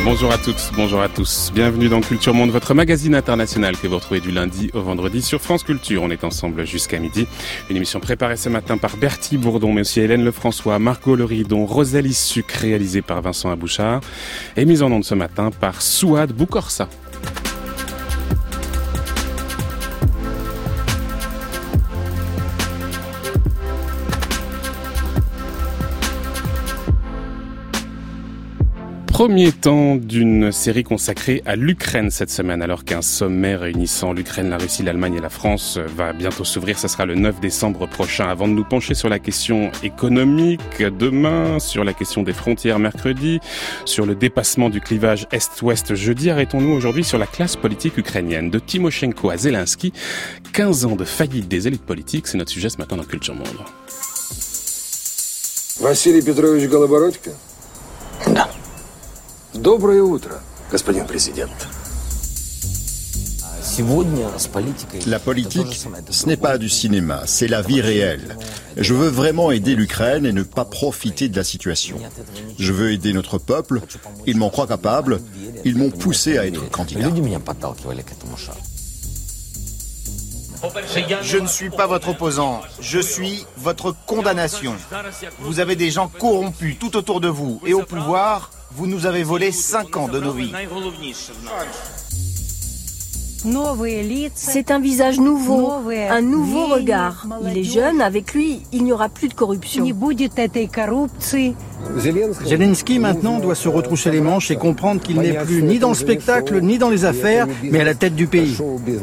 Bonjour à toutes, bonjour à tous. Bienvenue dans Culture Monde, votre magazine international que vous retrouvez du lundi au vendredi sur France Culture. On est ensemble jusqu'à midi. Une émission préparée ce matin par Bertie Bourdon, mais aussi Hélène Lefrançois, Margot Leridon, Rosalie Suc, réalisée par Vincent Abouchard et mise en onde ce matin par Souad Boukorsa. Premier temps d'une série consacrée à l'Ukraine cette semaine, alors qu'un sommet réunissant l'Ukraine, la Russie, l'Allemagne et la France va bientôt s'ouvrir. Ça sera le 9 décembre prochain. Avant de nous pencher sur la question économique demain, sur la question des frontières mercredi, sur le dépassement du clivage Est-Ouest jeudi, arrêtons-nous aujourd'hui sur la classe politique ukrainienne. De Timoshenko à Zelensky, 15 ans de faillite des élites politiques, c'est notre sujet ce matin dans Culture Monde. Василий Петрович Голобородько? Да. Доброе утро, господин президент. La politique, ce n'est pas du cinéma, c'est la vie réelle. Je veux vraiment aider l'Ukraine et ne pas profiter de la situation. Je veux aider notre peuple, ils m'en croient capable, ils m'ont poussé à être candidat. Je ne suis pas votre opposant, je suis votre condamnation. Vous avez des gens corrompus tout autour de vous et au pouvoir, vous nous avez volé 5 ans de nos vies. C'est un visage nouveau, un nouveau regard. Il est jeune, avec lui, il n'y aura plus de corruption. Zelensky maintenant doit se retrousser les manches et comprendre qu'il n'est plus ni dans le spectacle, ni dans les affaires, mais à la tête du pays.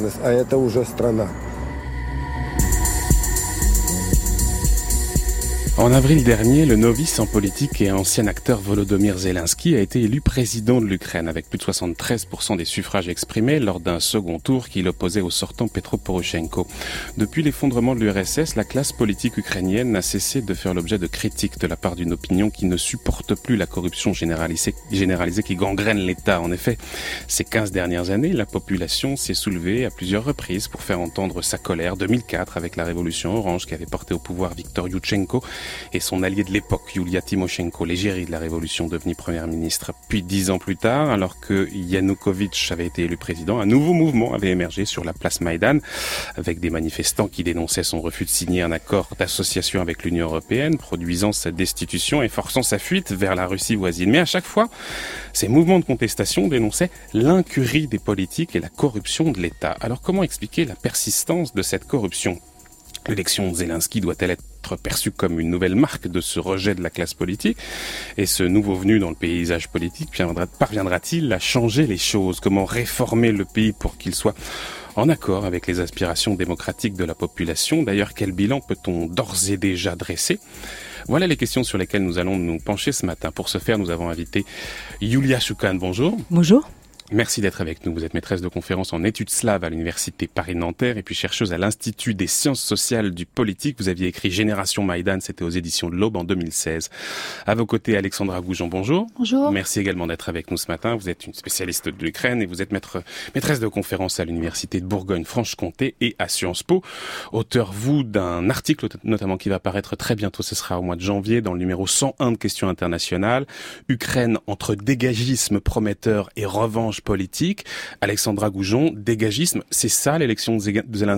En avril dernier, le novice en politique et ancien acteur Volodymyr Zelensky a été élu président de l'Ukraine avec plus de 73% des suffrages exprimés lors d'un second tour qui l'opposait au sortant Petro Poroshenko. Depuis l'effondrement de l'URSS, la classe politique ukrainienne n'a cessé de faire l'objet de critiques de la part d'une opinion qui ne supporte plus la corruption généralisée qui gangrène l'État. En effet, ces 15 dernières années, la population s'est soulevée à plusieurs reprises pour faire entendre sa colère. 2004 avec la révolution orange qui avait porté au pouvoir Viktor Yushchenko et son allié de l'époque, Yulia Tymoshenko, l'égérie de la révolution, devenue première ministre. Puis 10 ans plus tard, alors que Yanukovych avait été élu président, un nouveau mouvement avait émergé sur la place Maïdan, avec des manifestants qui dénonçaient son refus de signer un accord d'association avec l'Union européenne, produisant sa destitution et forçant sa fuite vers la Russie voisine. Mais à chaque fois, ces mouvements de contestation dénonçaient l'incurie des politiques et la corruption de l'État. Alors comment expliquer la persistance de cette corruption ? L'élection de Zelensky doit-elle être perçue comme une nouvelle marque de ce rejet de la classe politique? Et ce nouveau venu dans le paysage politique parviendra-t-il à changer les choses? Comment réformer le pays pour qu'il soit en accord avec les aspirations démocratiques de la population? D'ailleurs, quel bilan peut-on d'ores et déjà dresser? Voilà les questions sur lesquelles nous allons nous pencher ce matin. Pour ce faire, nous avons invité Yulia Shukhan. Bonjour. Bonjour. Merci d'être avec nous. Vous êtes maîtresse de conférences en études slaves à l'université Paris-Nanterre et puis chercheuse à l'Institut des sciences sociales du politique. Vous aviez écrit Génération Maïdan, c'était aux éditions de l'Aube en 2016. À vos côtés, Alexandra Goujon, bonjour. Bonjour. Merci également d'être avec nous ce matin. Vous êtes une spécialiste de l'Ukraine et vous êtes maîtresse de conférences à l'université de Bourgogne-Franche-Comté et à Sciences Po. Auteur, vous, d'un article notamment qui va paraître très bientôt, ce sera au mois de janvier, dans le numéro 101 de Questions internationales. Ukraine entre dégagisme prometteur et revanche politique. Alexandra Goujon, dégagisme, c'est ça l'élection de Zelensky ?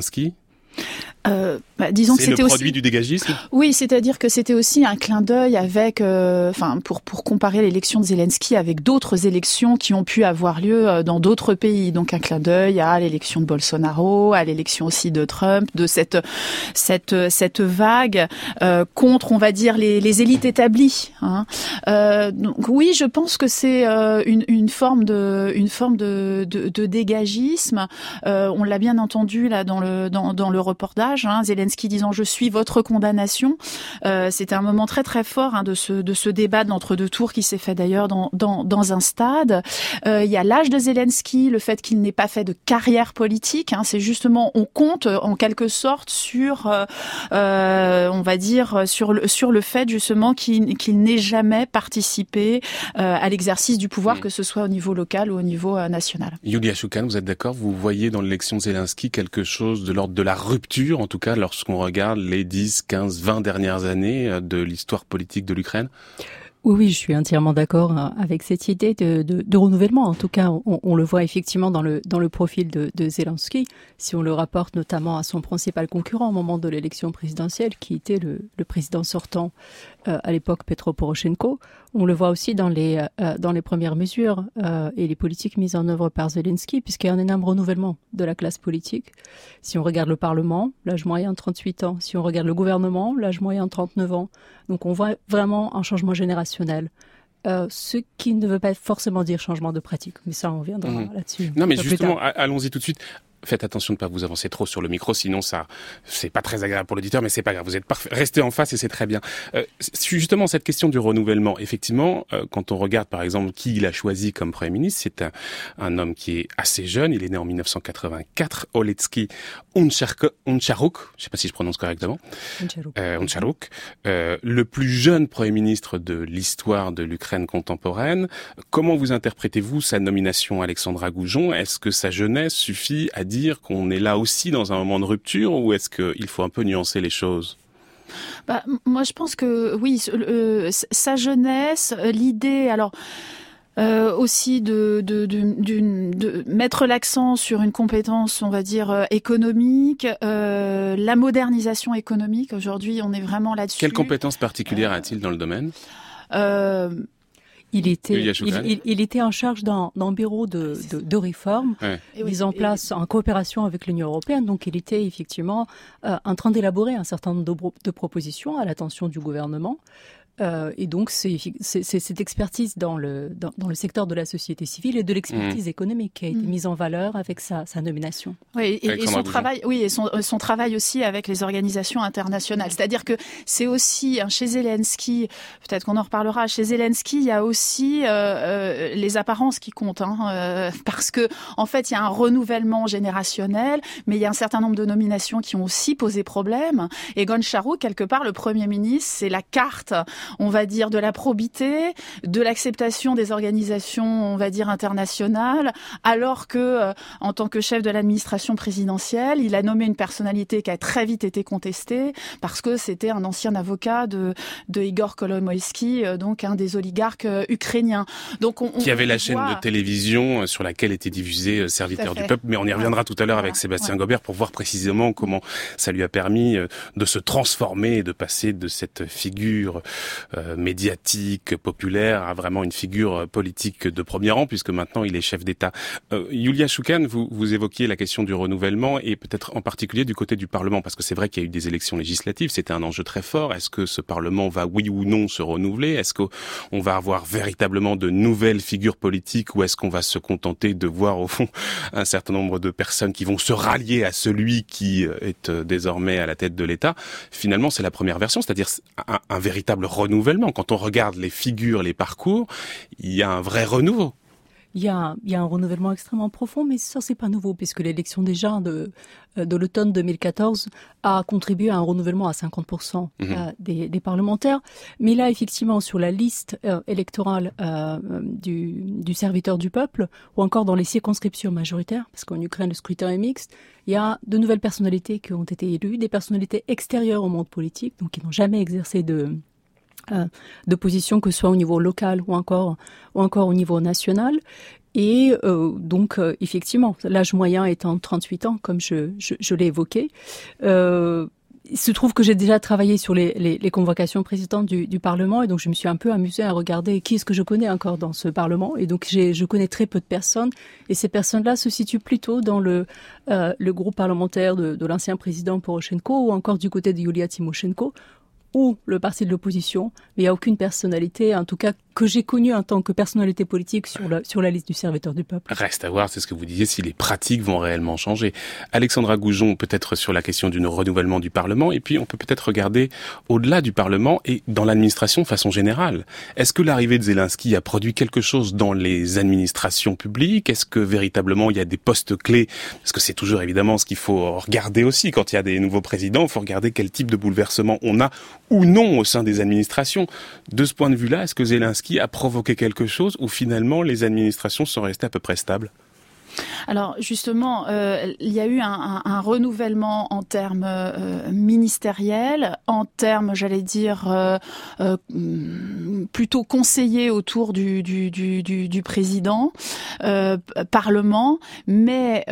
Disons que c'est c'était le produit aussi du dégagisme. Oui, c'est-à-dire que c'était aussi un clin d'œil avec, pour comparer l'élection de Zelensky avec d'autres élections qui ont pu avoir lieu dans d'autres pays. Donc un clin d'œil à l'élection de Bolsonaro, à l'élection aussi de Trump, de cette vague contre, on va dire, les élites établies. Hein. Donc oui, je pense que c'est une forme de dégagisme. On l'a bien entendu là dans le reportage. Hein, Zelensky disant je suis votre condamnation. C'était un moment très très fort de ce débat de l'entre-deux tours qui s'est fait d'ailleurs dans un stade. Il y a l'âge de Zelensky, le fait qu'il n'ait pas fait de carrière politique. Hein, c'est justement on compte en quelque sorte sur on va dire sur le fait justement qu'il n'ait jamais participé à l'exercice du pouvoir, que ce soit au niveau local ou au niveau national. Yulia Shukhan, vous êtes d'accord? Vous voyez dans l'élection de Zelensky quelque chose de l'ordre de la rupture, en tout cas lorsqu'on regarde les 10, 15, 20 dernières années de l'histoire politique de l'Ukraine? Oui, je suis entièrement d'accord avec cette idée de renouvellement. En tout cas, on le voit effectivement dans le profil de Zelensky, si on le rapporte notamment à son principal concurrent au moment de l'élection présidentielle, qui était le président sortant à l'époque, Petro Poroshenko. On le voit aussi dans les premières mesures et les politiques mises en œuvre par Zelensky, puisqu'il y a un énorme renouvellement de la classe politique. Si on regarde le Parlement, l'âge moyen 38 ans. Si on regarde le gouvernement, l'âge moyen 39 ans. Donc on voit vraiment un changement générationnel. Ce qui ne veut pas forcément dire changement de pratique, mais ça on reviendra là-dessus. Non mais justement, allons-y tout de suite. Faites attention de ne pas vous avancer trop sur le micro, sinon c'est pas très agréable pour l'auditeur, mais c'est pas grave, vous êtes parfait. Restez en face et c'est très bien. Justement, cette question du renouvellement, effectivement, quand on regarde par exemple qui il a choisi comme Premier ministre, c'est un homme qui est assez jeune, il est né en 1984, Oleksiy Honcharuk, je sais pas si je prononce correctement. Honcharuk, le plus jeune Premier ministre de l'histoire de l'Ukraine contemporaine. Comment vous interprétez-vous sa nomination, Alexandra Goujon? Est-ce que sa jeunesse suffit à dire qu'on est là aussi dans un moment de rupture, ou est-ce qu'il faut un peu nuancer les choses? Moi, je pense que oui, sa jeunesse, l'idée, alors aussi de mettre l'accent sur une compétence, on va dire, économique, la modernisation économique. Aujourd'hui, on est vraiment là-dessus. Quelle compétence particulière a-t-il dans le domaine? Il était en charge d'un bureau de réforme mis en place en coopération avec l'Union européenne. Donc, il était effectivement en train d'élaborer un certain nombre de propositions à l'attention du gouvernement. Et donc, c'est cette expertise dans le secteur de la société civile et de l'expertise économique qui a été mise en valeur avec sa nomination. Oui, et son travail, son travail aussi avec les organisations internationales. C'est-à-dire que c'est aussi chez Zelensky, peut-être qu'on en reparlera. Chez Zelensky, il y a aussi les apparences qui comptent, parce que en fait, il y a un renouvellement générationnel, mais il y a un certain nombre de nominations qui ont aussi posé problème. Et Honcharuk, quelque part, le Premier ministre, c'est la carte, on va dire, de la probité, de l'acceptation des organisations, on va dire, internationales, alors que, en tant que chef de l'administration présidentielle, il a nommé une personnalité qui a très vite été contestée, parce que c'était un ancien avocat de Igor Kolomoïski, donc un des oligarques ukrainiens. Donc qui avait la chaîne de télévision sur laquelle était diffusé Serviteur du peuple, mais on y reviendra tout à l'heure avec Sébastien Gobert pour voir précisément comment ça lui a permis de se transformer et de passer de cette figure médiatique, populaire, à vraiment une figure politique de premier rang, puisque maintenant il est chef d'État. Yulia Shoukan, vous évoquiez la question du renouvellement, et peut-être en particulier du côté du Parlement, parce que c'est vrai qu'il y a eu des élections législatives, c'était un enjeu très fort. Est-ce que ce Parlement va, oui ou non, se renouveler? Est-ce qu'on va avoir véritablement de nouvelles figures politiques, ou est-ce qu'on va se contenter de voir, au fond, un certain nombre de personnes qui vont se rallier à celui qui est désormais à la tête de l'État? Finalement, c'est la première version, c'est-à-dire un véritable renouvellement. Quand on regarde les figures, les parcours, il y a un vrai renouveau. Il y a un renouvellement extrêmement profond, mais ça, c'est pas nouveau, puisque l'élection déjà de l'automne 2014 a contribué à un renouvellement à 50% des parlementaires. Mais là, effectivement, sur la liste électorale du serviteur du peuple, ou encore dans les circonscriptions majoritaires, parce qu'en Ukraine, le scrutin est mixte, il y a de nouvelles personnalités qui ont été élues, des personnalités extérieures au monde politique, donc qui n'ont jamais exercé de position, que ce soit au niveau local ou encore au niveau national. Et donc, effectivement, l'âge moyen étant 38 ans, comme je l'ai évoqué. Il se trouve que j'ai déjà travaillé sur les convocations précédentes du Parlement, et donc je me suis un peu amusée à regarder qui est-ce que je connais encore dans ce Parlement. Et donc je connais très peu de personnes, et ces personnes-là se situent plutôt dans le groupe parlementaire de l'ancien président Poroshenko, ou encore du côté de Yulia Tymoshenko, ou le parti de l'opposition, mais il n'y a aucune personnalité, en tout cas que j'ai connue en tant que personnalité politique sur la liste du serviteur du peuple. Reste à voir, c'est ce que vous disiez, si les pratiques vont réellement changer. Alexandra Goujon, peut-être sur la question du renouvellement du Parlement, et puis on peut peut-être regarder au-delà du Parlement et dans l'administration de façon générale. Est-ce que l'arrivée de Zelensky a produit quelque chose dans les administrations publiques? Est-ce que véritablement il y a des postes clés? Parce que c'est toujours évidemment ce qu'il faut regarder aussi quand il y a des nouveaux présidents, il faut regarder quel type de bouleversement on a ou non au sein des administrations. De ce point de vue-là, est-ce que Zelensky a provoqué quelque chose, ou finalement les administrations sont restées à peu près stables? Alors justement, il y a eu un renouvellement en termes ministériels, en termes, j'allais dire, plutôt conseillers autour du président, Parlement, mais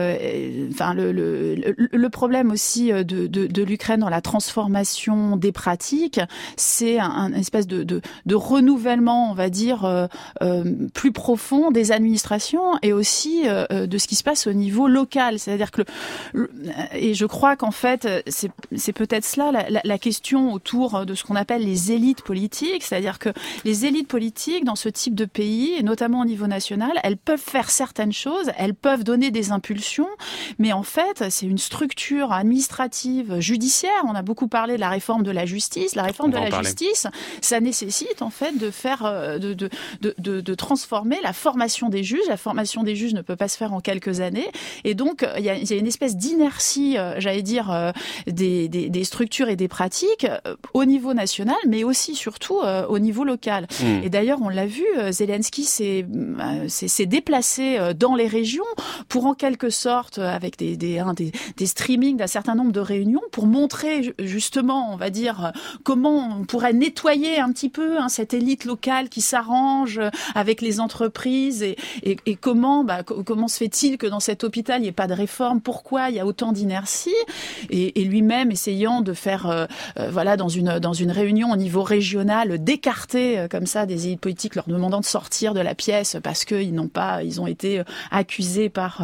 le problème aussi de l'Ukraine dans la transformation des pratiques, c'est un espèce de renouvellement, on va dire, plus profond des administrations et aussi de ce qui se passe au niveau local. C'est-à-dire que et je crois qu'en fait, c'est peut-être cela la question autour de ce qu'on appelle les élites politiques. C'est-à-dire que les élites politiques dans ce type de pays, et notamment au niveau national, elles peuvent faire certaines choses, elles peuvent donner des impulsions, mais en fait, c'est une structure administrative, judiciaire. On a beaucoup parlé de la réforme de la justice. La réforme de la justice, ça nécessite en fait de faire, de transformer la formation des juges. La formation des juges ne peut pas se faire en quelques années, et donc il y a une espèce d'inertie, j'allais dire, des structures et des pratiques au niveau national, mais aussi surtout au niveau local. Et d'ailleurs, on l'a vu, Zelensky s'est déplacé dans les régions pour en quelque sorte, avec des streamings d'un certain nombre de réunions, pour montrer justement, on va dire, comment on pourrait nettoyer un petit peu cette élite locale qui s'arrange avec les entreprises et comment se fait-il que dans cet hôpital il n'y ait pas de réforme, pourquoi il y a autant d'inertie, et lui-même essayant de faire dans une réunion au niveau régional d'écarter comme ça des élites politiques, leur demandant de sortir de la pièce parce qu'ils ont été accusés par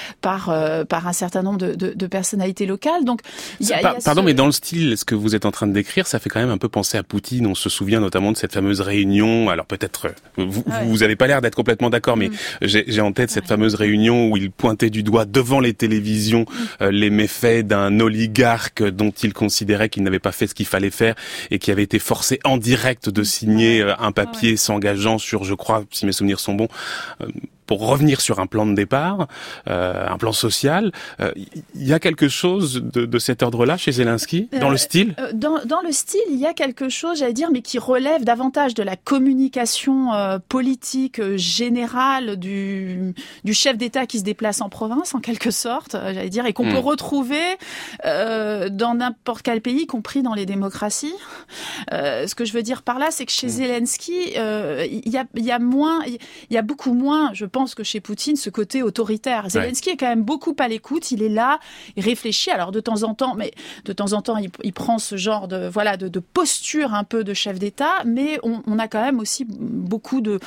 un certain nombre de personnalités locales. Donc mais dans le style, ce que vous êtes en train de décrire, ça fait quand même un peu penser à Poutine. On se souvient notamment de cette fameuse réunion. Alors peut-être vous avez pas l'air d'être complètement d'accord, mais j'ai en tête cette fameuse réunion où il pointait du doigt devant les télévisions les méfaits d'un oligarque dont il considérait qu'il n'avait pas fait ce qu'il fallait faire et qui avait été forcé en direct de signer un papier s'engageant sur, je crois, si mes souvenirs sont bons, pour revenir sur un plan de départ, un plan social. Il y a quelque chose de cet ordre-là chez Zelensky, dans le style dans le style, il y a quelque chose, j'allais dire, mais qui relève davantage de la communication politique générale du chef d'État qui se déplace en province, en quelque sorte, j'allais dire, et qu'on peut retrouver dans n'importe quel pays, y compris dans les démocraties. Ce que je veux dire par là, c'est que chez Zelensky, il y a beaucoup moins, je pense, que chez Poutine, ce côté autoritaire. Zelensky est quand même beaucoup à l'écoute, il est là, il réfléchit, alors de temps en temps, il prend ce genre de posture un peu de chef d'État, mais on a quand même aussi beaucoup de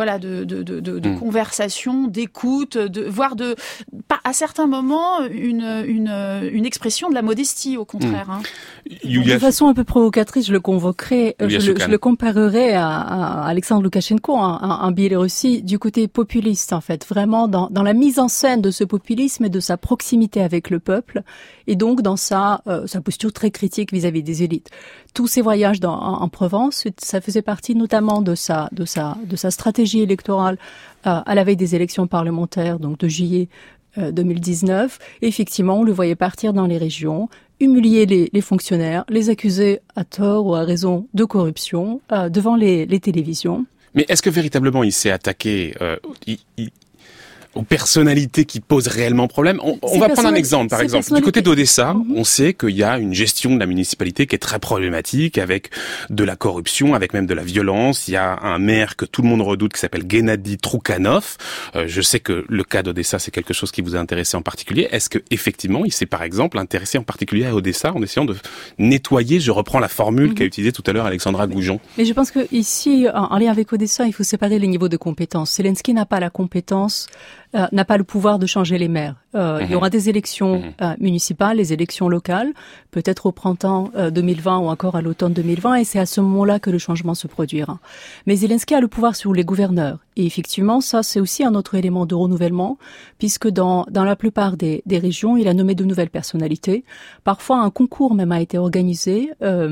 conversations, d'écoute, voire à certains moments, une expression de la modestie, au contraire. De façon un peu provocatrice, je le convoquerai, je le comparerai à Alexandre Loukachenko, en Biélorussie, du côté populiste, en fait, vraiment dans la mise en scène de ce populisme et de sa proximité avec le peuple, et donc dans sa posture très critique vis-à-vis des élites. Tous ces voyages en Provence, ça faisait partie notamment de sa stratégie électorale à la veille des élections parlementaires, donc de juillet 2019. Et effectivement, on le voyait partir dans les régions, humilier les fonctionnaires, les accuser à tort ou à raison de corruption devant les télévisions. Mais est-ce que véritablement il s'est attaqué aux personnalités qui posent réellement problème? On va prendre un exemple, par exemple. Du côté d'Odessa, on sait qu'il y a une gestion de la municipalité qui est très problématique, avec de la corruption, avec même de la violence. Il y a un maire que tout le monde redoute qui s'appelle Gennady Troukhanov. Je sais que le cas d'Odessa, c'est quelque chose qui vous a intéressé en particulier. Est-ce que effectivement, il s'est par exemple intéressé en particulier à Odessa en essayant de nettoyer, je reprends la formule qu'a utilisée tout à l'heure Alexandra Goujon. Mais je pense que ici, en lien avec Odessa, il faut séparer les niveaux de compétences. Zelensky n'a pas la compétence, n'a pas le pouvoir de changer les maires. Il y aura des élections municipales, les élections locales, peut-être au printemps 2020 ou encore à l'automne 2020, et c'est à ce moment-là que le changement se produira. Mais Zelensky a le pouvoir sur les gouverneurs. Et effectivement, ça, c'est aussi un autre élément de renouvellement, puisque dans la plupart des régions, il a nommé de nouvelles personnalités. Parfois, un concours même a été organisé.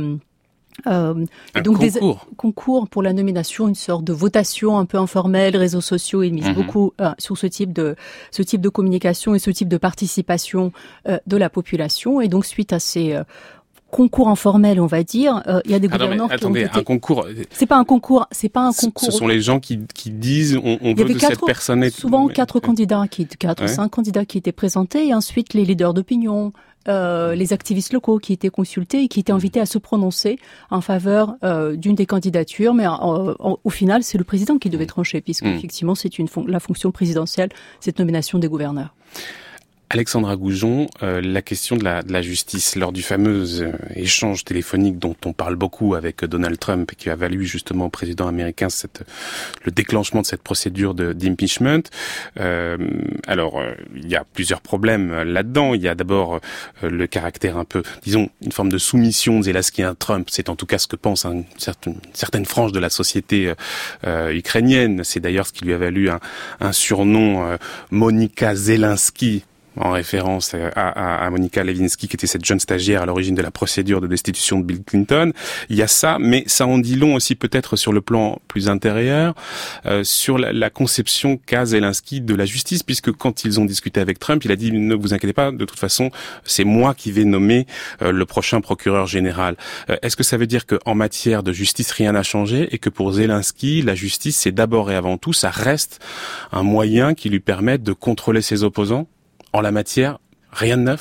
Donc des concours pour la nomination, une sorte de votation un peu informelle, réseaux sociaux, ils misent beaucoup sur ce type de communication et ce type de participation de la population. Et donc suite à ces concours informel, on va dire. Il y a des gouverneurs qui ont été... un concours... C'est pas un concours. Ce sont les gens qui disent on veut de cette personne... Souvent 4 ou 5 candidats qui étaient présentés, et ensuite les leaders d'opinion, les activistes locaux qui étaient consultés et qui étaient invités à se prononcer en faveur d'une des candidatures, mais au final, c'est le président qui devait trancher, puisque effectivement, c'est la fonction présidentielle, cette nomination des gouverneurs. Alexandra Goujon, la question de la justice lors du fameux échange téléphonique dont on parle beaucoup avec Donald Trump et qui a valu justement au président américain le déclenchement de cette procédure d'impeachment. Alors, il y a plusieurs problèmes là-dedans. Il y a d'abord le caractère un peu, disons, une forme de soumission de Zelensky à Trump. C'est en tout cas ce que pense une certaine frange de la société ukrainienne. C'est d'ailleurs ce qui lui a valu un surnom, Monica Zelensky, en référence à Monica Lewinsky, qui était cette jeune stagiaire à l'origine de la procédure de destitution de Bill Clinton. Il y a ça, mais ça en dit long aussi peut-être sur le plan plus intérieur, sur la conception qu'a Zelensky de la justice, puisque quand ils ont discuté avec Trump, il a dit « Ne vous inquiétez pas, de toute façon, c'est moi qui vais nommer le prochain procureur général ». Est-ce que ça veut dire qu'en matière de justice, rien n'a changé et que pour Zelensky, la justice, c'est d'abord et avant tout, ça reste un moyen qui lui permette de contrôler ses opposants ? En la matière, rien de neuf ?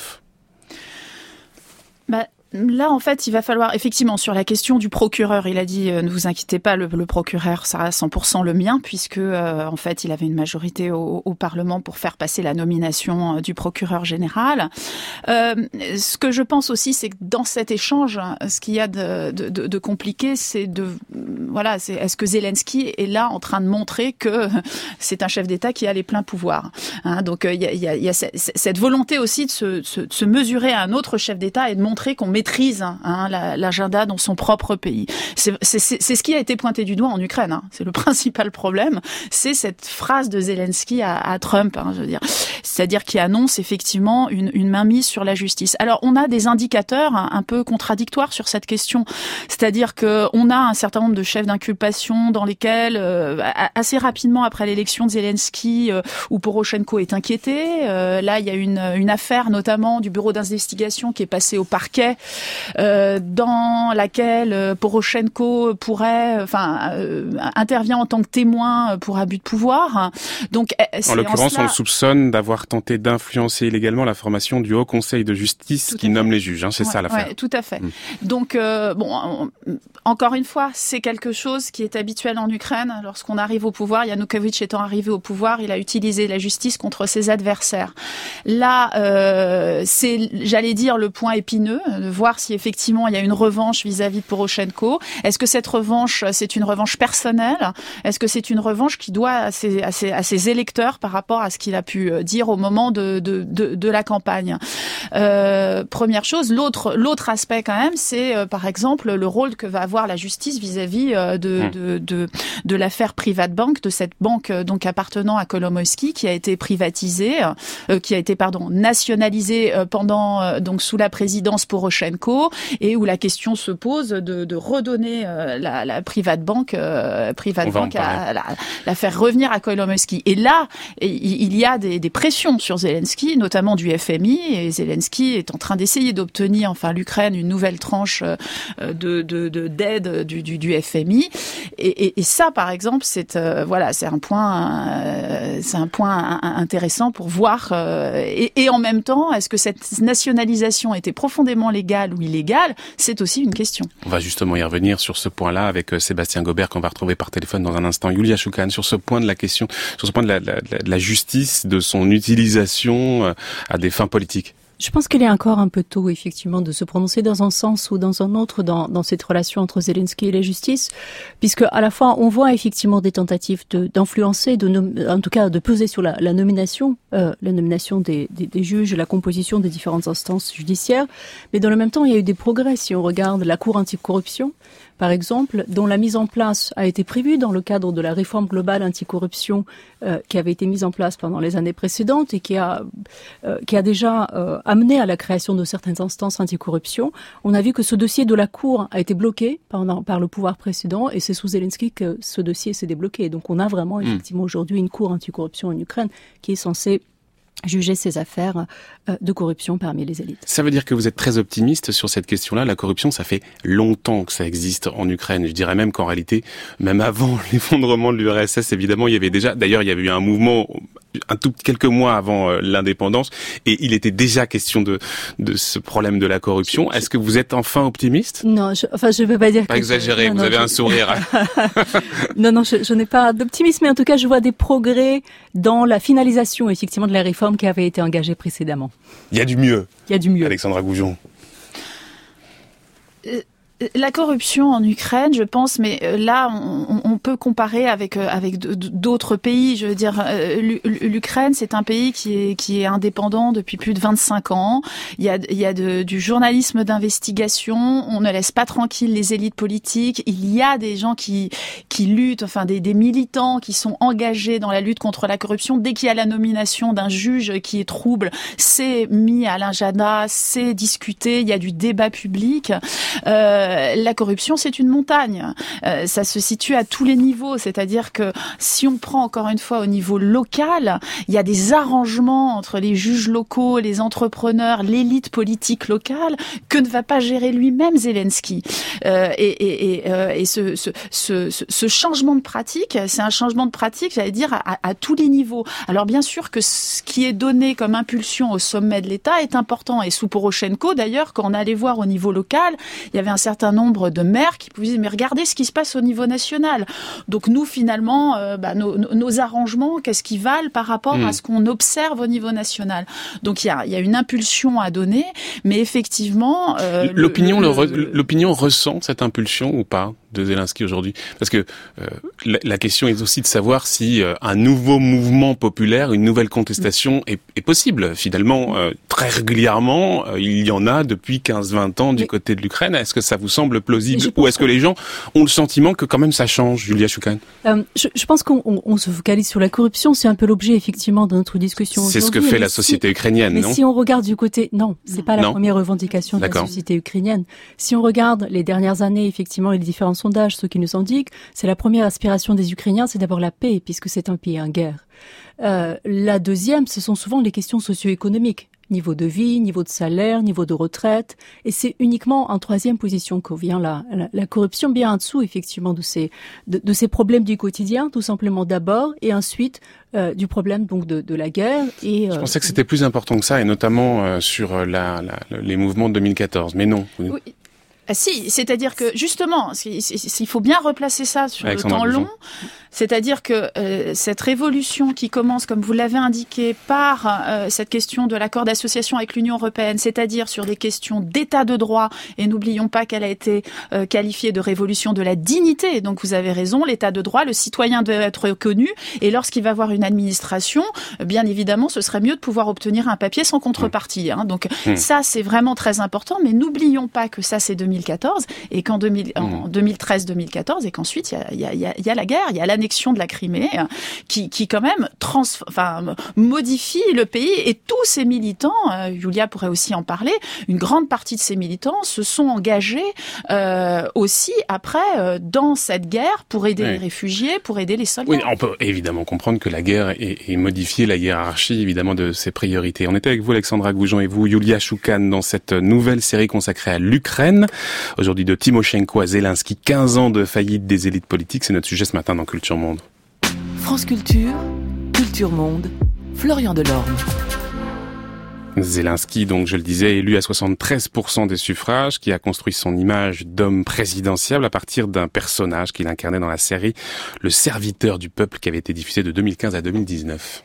Là, en fait, il va falloir, effectivement, sur la question du procureur, il a dit, ne vous inquiétez pas, le procureur sera à 100% le mien, puisque, en fait, il avait une majorité au Parlement pour faire passer la nomination du procureur général. Ce que je pense aussi, c'est que dans cet échange, ce qu'il y a de compliqué, c'est est-ce que Zelensky est là en train de montrer que c'est un chef d'État qui a les pleins pouvoirs, hein, donc, il y a cette volonté aussi de se mesurer à un autre chef d'État et de montrer qu'on maîtrise l'agenda dans son propre pays. C'est ce qui a été pointé du doigt en Ukraine. Hein. C'est le principal problème. C'est cette phrase de Zelensky à Trump, je veux dire. C'est-à-dire qui annonce effectivement une mainmise sur la justice. Alors, on a des indicateurs un peu contradictoires sur cette question. C'est-à-dire que on a un certain nombre de chefs d'inculpation dans lesquels, assez rapidement après l'élection de Zelensky, où Poroshenko est inquiété. Là, il y a une affaire notamment du bureau d'investigation qui est passée au parquet, dans laquelle Poroshenko intervient en tant que témoin pour abus de pouvoir. Donc, en l'occurrence, on le soupçonne d'avoir tenté d'influencer illégalement la formation du Haut Conseil de justice qui nomme les juges. C'est ça l'affaire. Ouais, tout à fait. Donc, encore une fois, c'est quelque chose qui est habituel en Ukraine. Lorsqu'on arrive au pouvoir, Yanukovych étant arrivé au pouvoir, il a utilisé la justice contre ses adversaires. Là, c'est, j'allais dire, le point épineux, de voir si effectivement il y a une revanche vis-à-vis de Poroshenko. Est-ce que cette revanche, c'est une revanche personnelle ? Est-ce que c'est une revanche qui doit à ses électeurs par rapport à ce qu'il a pu dire au moment de la campagne ? Première chose. L'autre aspect quand même, c'est par exemple le rôle que va avoir la justice vis-à-vis de l'affaire Privatbank, de cette banque donc appartenant à Kolomoïski qui a été privatisée, nationalisée pendant donc sous la présidence Poroshenko, et où la question se pose de redonner la Privatbank à la faire revenir à Kolomoïski. Et là, il y a des pressions sur Zelensky, notamment du FMI, et Zelensky est en train d'essayer d'obtenir, l'Ukraine, une nouvelle tranche d'aide du FMI. Et ça, par exemple, c'est un point intéressant pour voir. Et en même temps, est-ce que cette nationalisation était profondément légale ou illégale ? C'est aussi une question. On va justement y revenir sur ce point-là avec Sébastien Gobert qu'on va retrouver par téléphone dans un instant. Yulia Shoukan, sur ce point de la question, sur ce point de la justice, de son utilisation à des fins politiques. Je pense qu'il est encore un peu tôt, effectivement, de se prononcer dans un sens ou dans un autre dans cette relation entre Zelensky et la justice, puisque à la fois on voit effectivement des tentatives d'influencer, en tout cas de peser sur la nomination des juges, la composition des différentes instances judiciaires, mais dans le même temps il y a eu des progrès. Si on regarde la Cour anticorruption, par exemple, dont la mise en place a été prévue dans le cadre de la réforme globale anticorruption qui avait été mise en place pendant les années précédentes et qui a déjà amené à la création de certaines instances anticorruption. On a vu que ce dossier de la Cour a été bloqué par le pouvoir précédent, et c'est sous Zelensky que ce dossier s'est débloqué. Donc on a vraiment effectivement aujourd'hui une Cour anticorruption en Ukraine qui est censée juger ces affaires de corruption parmi les élites. Ça veut dire que vous êtes très optimiste sur cette question-là. La corruption, ça fait longtemps que ça existe en Ukraine. Je dirais même qu'en réalité, même avant l'effondrement de l'URSS, évidemment, il y avait déjà... D'ailleurs, il y avait eu un mouvement quelques mois avant l'indépendance, et il était déjà question de ce problème de la corruption. Est-ce que vous êtes enfin optimiste? Non, je veux pas dire... Pas exagéré, vous avez un sourire. Non, je n'ai pas d'optimisme, mais en tout cas, je vois des progrès dans la finalisation, effectivement, de la réforme qui avait été engagée précédemment. Il y a du mieux. Il y a du mieux. Alexandra Goujon. La corruption en Ukraine, je pense, mais là, on peut comparer avec d'autres pays. Je veux dire, l'Ukraine, c'est un pays qui est indépendant depuis plus de 25 ans. Il y a du journalisme d'investigation. On ne laisse pas tranquille les élites politiques. Il y a des gens qui luttent, enfin des militants qui sont engagés dans la lutte contre la corruption. Dès qu'il y a la nomination d'un juge qui est trouble, c'est mis à l'agenda, c'est discuté. Il y a du débat public. La corruption, c'est une montagne. Ça se situe à tous les niveaux. C'est-à-dire que si on prend encore une fois au niveau local, il y a des arrangements entre les juges locaux, les entrepreneurs, l'élite politique locale que ne va pas gérer lui-même Zelensky. Et ce changement de pratique, c'est un changement de pratique, j'allais dire, à tous les niveaux. Alors bien sûr que ce qui est donné comme impulsion au sommet de l'État est important. Et sous Poroshenko, d'ailleurs, quand on allait voir au niveau local, il y avait un certain nombre de maires qui pouvaient dire mais regardez ce qui se passe au niveau national. Donc nous finalement nos arrangements, qu'est-ce qu'ils valent par rapport à ce qu'on observe au niveau national. Donc il y a une impulsion à donner, mais effectivement l'opinion ressent cette impulsion ou pas de Zelensky aujourd'hui? Parce que la question est aussi de savoir si un nouveau mouvement populaire, une nouvelle contestation est possible. Finalement, très régulièrement, il y en a depuis 15-20 ans du côté de l'Ukraine. Est-ce que ça vous semble plausible ou est-ce que les gens ont le sentiment que quand même ça change, Julia Shukhan? Je pense qu'on se focalise sur la corruption. C'est un peu l'objet effectivement de notre discussion aujourd'hui. C'est ce que fait la société ukrainienne, non? Mais si on regarde du côté... Non, c'est pas la première revendication de la société ukrainienne. Si on regarde les dernières années, effectivement, et les différents sondages, ce qui nous indiquent, c'est la première aspiration des Ukrainiens, c'est d'abord la paix, puisque c'est un pays en guerre. La deuxième, ce sont souvent les questions socio-économiques. Niveau de vie, niveau de salaire, niveau de retraite. Et c'est uniquement en troisième position qu'on vient la corruption bien en dessous, effectivement, de ces problèmes du quotidien, tout simplement d'abord, et ensuite du problème donc de la guerre. Et je pensais que c'était plus important que ça, et notamment sur les mouvements de 2014. Mais non. Oui. Ah si, c'est-à-dire que justement, il faut bien replacer ça sur le temps long. C'est-à-dire que cette révolution qui commence, comme vous l'avez indiqué, par cette question de l'accord d'association avec l'Union européenne, c'est-à-dire sur des questions d'état de droit, et n'oublions pas qu'elle a été qualifiée de révolution de la dignité. Donc vous avez raison, l'état de droit, le citoyen doit être reconnu, et lorsqu'il va avoir une administration, bien évidemment, ce serait mieux de pouvoir obtenir un papier sans contrepartie. Hein. Donc ça, c'est vraiment très important, mais n'oublions pas que ça, c'est 2014, et qu'en 2013-2014, et qu'ensuite, il y a la guerre, il y a l'annexion de la Crimée, qui quand même modifie le pays, et tous ces militants, Julia pourrait aussi en parler, une grande partie de ces militants se sont engagés aussi après dans cette guerre pour aider les réfugiés, pour aider les soldats. Oui, on peut évidemment comprendre que la guerre ait modifié la hiérarchie évidemment de ses priorités. On était avec vous Alexandra Goujon et vous Julia Shukhan dans cette nouvelle série consacrée à l'Ukraine. Aujourd'hui de Tymoshenko à Zelensky, 15 ans de faillite des élites politiques, c'est notre sujet ce matin dans Culture Monde. France Culture, Culture Monde, Florian Delorme. Zelensky, donc je le disais, élu à 73% des suffrages, qui a construit son image d'homme présidentiable à partir d'un personnage qu'il incarnait dans la série Le Serviteur du Peuple, qui avait été diffusée de 2015 à 2019.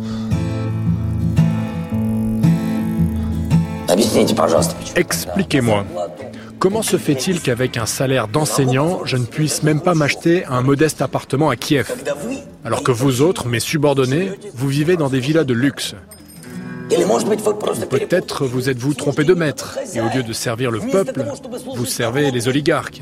Expliquez-moi. Comment se fait-il qu'avec un salaire d'enseignant, je ne puisse même pas m'acheter un modeste appartement à Kiev, alors que vous autres, mes subordonnés, vous vivez dans des villas de luxe? Peut-être vous êtes-vous trompé de maître, et au lieu de servir le peuple, vous servez les oligarques.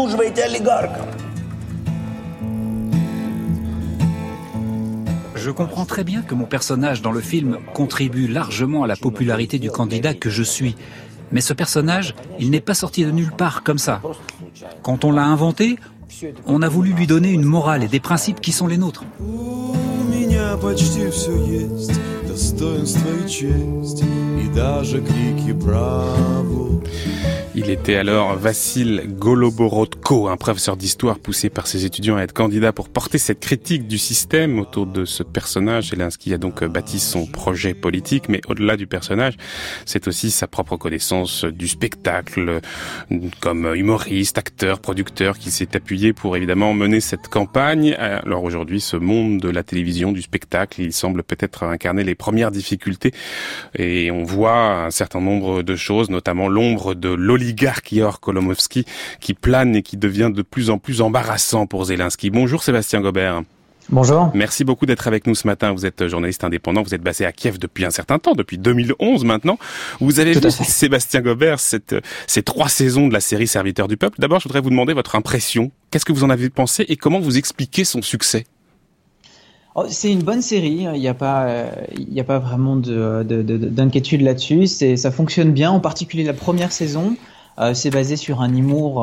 Je comprends très bien que mon personnage dans le film contribue largement à la popularité du candidat que je suis. Mais ce personnage, il n'est pas sorti de nulle part comme ça. Quand on l'a inventé, on a voulu lui donner une morale et des principes qui sont les nôtres. Il était alors Vassil Goloborodko, un professeur d'histoire poussé par ses étudiants à être candidat pour porter cette critique du système. Autour de ce personnage, Zelensky a donc bâti son projet politique, mais au-delà du personnage, c'est aussi sa propre connaissance du spectacle, comme humoriste, acteur, producteur, qui s'est appuyé pour évidemment mener cette campagne. Alors aujourd'hui, ce monde de la télévision, du spectacle, il semble peut-être incarner les premières difficultés, et on voit un certain nombre de choses, notamment l'ombre de l'oligarque Ihor Kolomoïski qui plane et qui devient de plus en plus embarrassant pour Zelensky. Bonjour Sébastien Gobert. Bonjour. Merci beaucoup d'être avec nous ce matin. Vous êtes journaliste indépendant, vous êtes basé à Kiev depuis un certain temps, depuis 2011 maintenant. Vous avez vu, Sébastien Gobert, ces 3 saisons de la série Serviteur du Peuple. D'abord, je voudrais vous demander votre impression. Qu'est-ce que vous en avez pensé et comment vous expliquez son succès ? C'est une bonne série, il n'y a pas vraiment d'inquiétude là-dessus. Ça fonctionne bien, en particulier la première saison. C'est basé sur un humour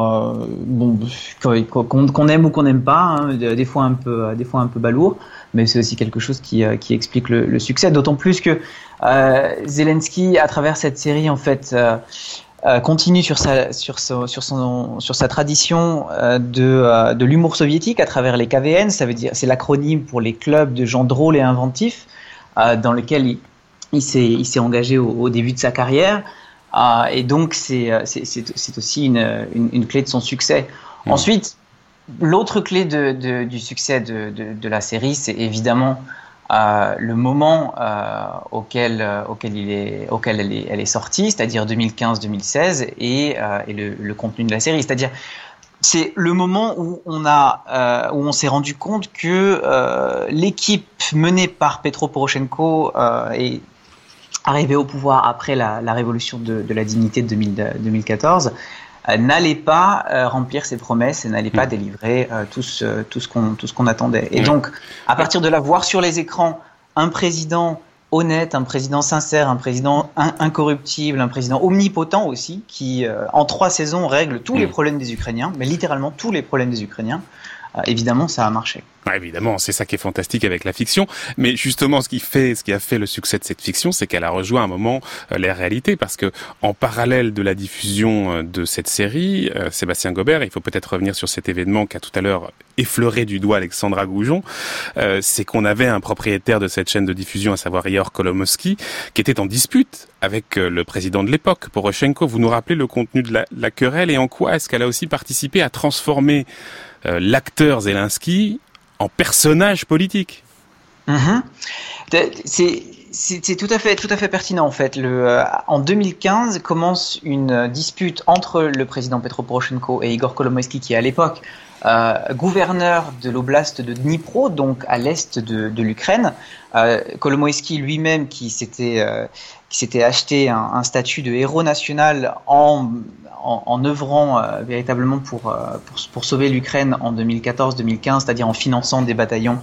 qu'on aime ou qu'on n'aime pas, hein, des fois un peu balourd, mais c'est aussi quelque chose qui explique le succès. D'autant plus que Zelensky, à travers cette série, en fait, continue sur sa tradition de l'humour soviétique à travers les KVN. Ça veut dire, c'est l'acronyme pour les clubs de gens drôles et inventifs, dans lesquels il s'est engagé au début de sa carrière. Et donc c'est aussi une clé de son succès. Ensuite, l'autre clé du succès de la série, c'est évidemment le moment auquel elle est sortie, c'est-à-dire 2015-2016, et le contenu de la série. C'est-à-dire, c'est le moment où on s'est rendu compte que l'équipe menée par Petro Poroshenko est arrivé au pouvoir après la révolution de la dignité de 2014, n'allait pas remplir ses promesses et n'allait pas délivrer tout ce qu'on attendait. Et donc, à partir de là, voir sur les écrans un président honnête, un président sincère, un président incorruptible, un président omnipotent aussi, qui en 3 saisons règle tous les problèmes des Ukrainiens, mais littéralement tous les problèmes des Ukrainiens, évidemment, ça a marché. Ouais, évidemment, c'est ça qui est fantastique avec la fiction. Mais justement, ce qui a fait le succès de cette fiction, c'est qu'elle a rejoint à un moment les réalités, parce que en parallèle de la diffusion de cette série, Sébastien Gobert, il faut peut-être revenir sur cet événement qu'a tout à l'heure effleuré du doigt Alexandra Goujon, c'est qu'on avait un propriétaire de cette chaîne de diffusion, à savoir Ihor Kolomoïski, qui était en dispute avec le président de l'époque, Poroshenko. Vous nous rappelez le contenu de la querelle et en quoi est-ce qu'elle a aussi participé à transformer l'acteur Zelensky en personnage politique. C'est tout à fait pertinent en fait. En 2015 commence une dispute entre le président Petro Poroshenko et Ihor Kolomoïski, qui est à l'époque gouverneur de l'oblast de Dnipro, donc à l'est de l'Ukraine. Kolomoïski lui-même qui s'était acheté un statut de héros national en œuvrant véritablement pour sauver l'Ukraine en 2014-2015, c'est-à-dire en finançant des bataillons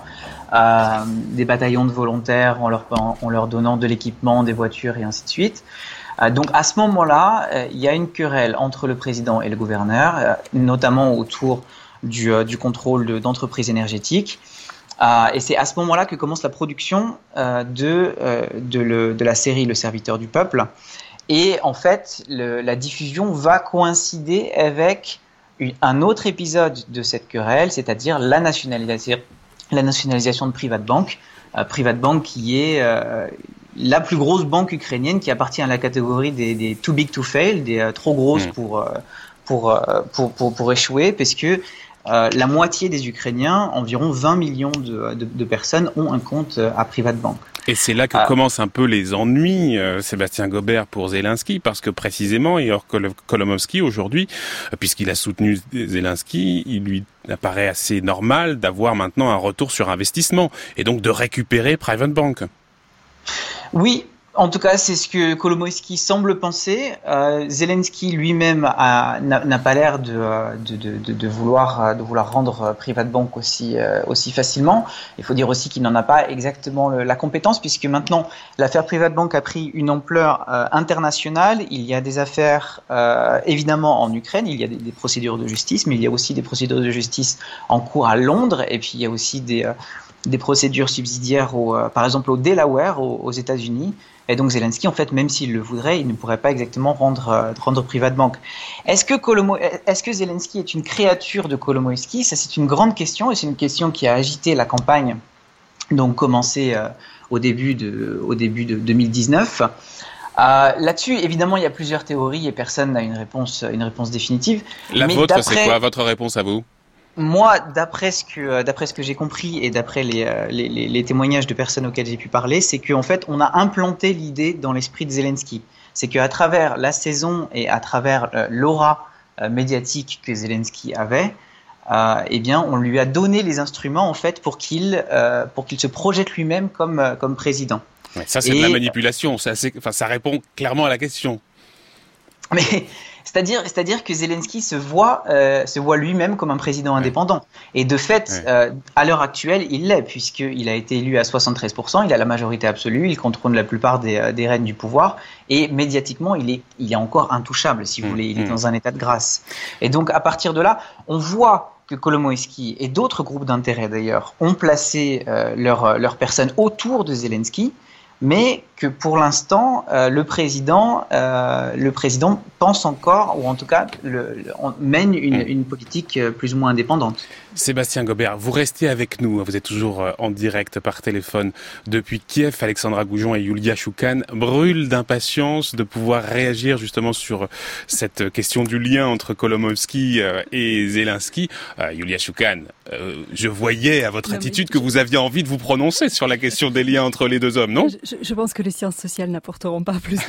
de volontaires, en leur donnant de l'équipement, des voitures et ainsi de suite. Donc à ce moment-là, il y a une querelle entre le président et le gouverneur, notamment autour du contrôle d'entreprises énergétiques. Et c'est à ce moment-là que commence la production de la série Le Serviteur du Peuple. Et en fait, la diffusion va coïncider avec un autre épisode de cette querelle, c'est-à-dire la nationalisation de Privatbank. Privatbank qui est la plus grosse banque ukrainienne, qui appartient à la catégorie des too big to fail, des trop grosses pour échouer, parce que la moitié des Ukrainiens, environ 20 millions de personnes, ont un compte à Privatbank. Et c'est là que commencent un peu les ennuis, Sébastien Gobert, pour Zelensky, parce que précisément, Ihor Kolomoïski, aujourd'hui, puisqu'il a soutenu Zelensky, il lui apparaît assez normal d'avoir maintenant un retour sur investissement, et donc de récupérer Privatbank. Oui. En tout cas, c'est ce que Kolomoïski semble penser. Zelensky lui-même n'a pas l'air de vouloir rendre Privatbank aussi facilement. Il faut dire aussi qu'il n'en a pas exactement la compétence, puisque maintenant l'affaire Privatbank a pris une ampleur internationale. Il y a des affaires évidemment en Ukraine, il y a des procédures de justice, mais il y a aussi des procédures de justice en cours à Londres, et puis il y a aussi des des procédures subsidiaires, par exemple au Delaware, aux États-Unis. Et donc Zelensky, en fait, même s'il le voudrait, il ne pourrait pas exactement rendre Privatbank. Est-ce que Zelensky est une créature de Kolomoïski ? Ça, c'est une grande question, et c'est une question qui a agité la campagne, donc commencée au début de 2019. Là-dessus, évidemment, il y a plusieurs théories et personne n'a une réponse définitive. La vôtre, c'est quoi votre réponse à vous ? Moi, d'après ce que j'ai compris et d'après les témoignages de personnes auxquelles j'ai pu parler, c'est qu'en fait, on a implanté l'idée dans l'esprit de Zelensky. C'est qu'à travers la saison et à travers l'aura médiatique que Zelensky avait, eh bien, on lui a donné les instruments en fait pour qu'il se projette lui-même comme président. Ouais, ça, c'est de la manipulation. Ça répond clairement à la question. Mais c'est-à-dire que Zelensky se voit lui-même comme un président indépendant. Et de fait, à l'heure actuelle, il l'est, puisqu'il a été élu à 73%, il a la majorité absolue, il contrôle la plupart des rênes du pouvoir, et médiatiquement, il est encore intouchable, si vous voulez, il est dans un état de grâce. Et donc, à partir de là, on voit que Kolomoïski et d'autres groupes d'intérêt, d'ailleurs, ont placé leurs personnes autour de Zelensky, mais que pour l'instant, le président pense encore, ou en tout cas mène une politique plus ou moins indépendante. Sébastien Gobert, vous restez avec nous. Vous êtes toujours en direct par téléphone depuis Kiev. Alexandra Goujon et Yulia Shoukan brûlent d'impatience de pouvoir réagir justement sur cette question du lien entre Kolomoïski et Zelensky. Yulia Shoukan, je voyais à votre attitude que vous aviez envie de vous prononcer sur la question des liens entre les deux hommes, non ? Je pense que les sciences sociales n'apporteront pas plus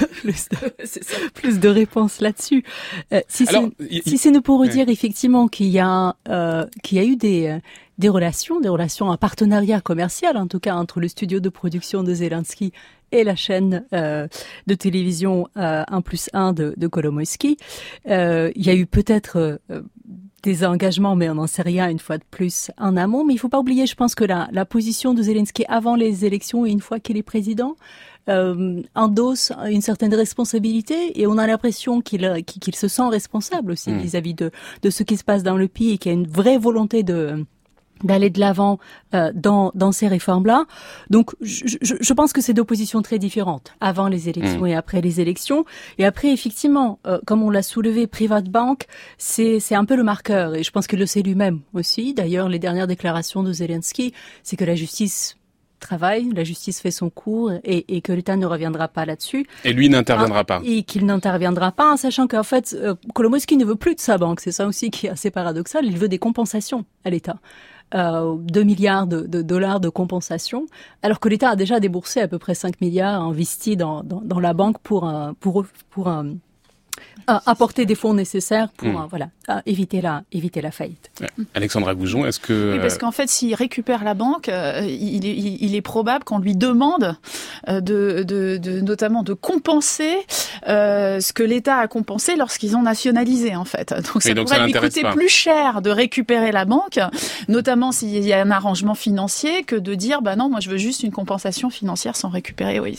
de réponses là-dessus. Si c'est nous pour dire effectivement qu'il y a eu des relations, un partenariat commercial en tout cas entre le studio de production de Zelensky et la chaîne de télévision 1+1 de Kolomoïski. Il y a eu peut-être des engagements, mais on n'en sait rien une fois de plus en amont. Mais il ne faut pas oublier, je pense que la position de Zelensky avant les élections et une fois qu'il est président endosse une certaine responsabilité, et on a l'impression qu'il se sent responsable aussi vis-à-vis de ce qui se passe dans le pays, et qu'il y a une vraie volonté d'aller de l'avant dans ces réformes-là. Donc, je pense que c'est deux positions très différentes, avant les élections et après les élections. Et après, effectivement, comme on l'a soulevé, Privatbank, c'est un peu le marqueur, et je pense qu'il le sait lui-même aussi. D'ailleurs, les dernières déclarations de Zelensky, c'est que la justice travaille, la justice fait son cours, et que l'État ne reviendra pas là-dessus. Et lui n'interviendra pas. Et qu'il n'interviendra pas, en sachant qu'en fait, Kolomoïski ne veut plus de sa banque. C'est ça aussi qui est assez paradoxal. Il veut des compensations à l'État. 2 milliards de dollars de compensation, alors que l'État a déjà déboursé à peu près 5 milliards investis dans la banque pour apporter des fonds nécessaires pour éviter la faillite. Alexandra Goujon, est-ce que... Oui, parce qu'en fait, s'il récupère la banque, il est probable qu'on lui demande notamment de compenser ce que l'État a compensé lorsqu'ils ont nationalisé, en fait. Donc ça pourrait lui coûter plus cher de récupérer la banque, notamment s'il y a un arrangement financier, que de dire non, moi je veux juste une compensation financière sans récupérer. Oui,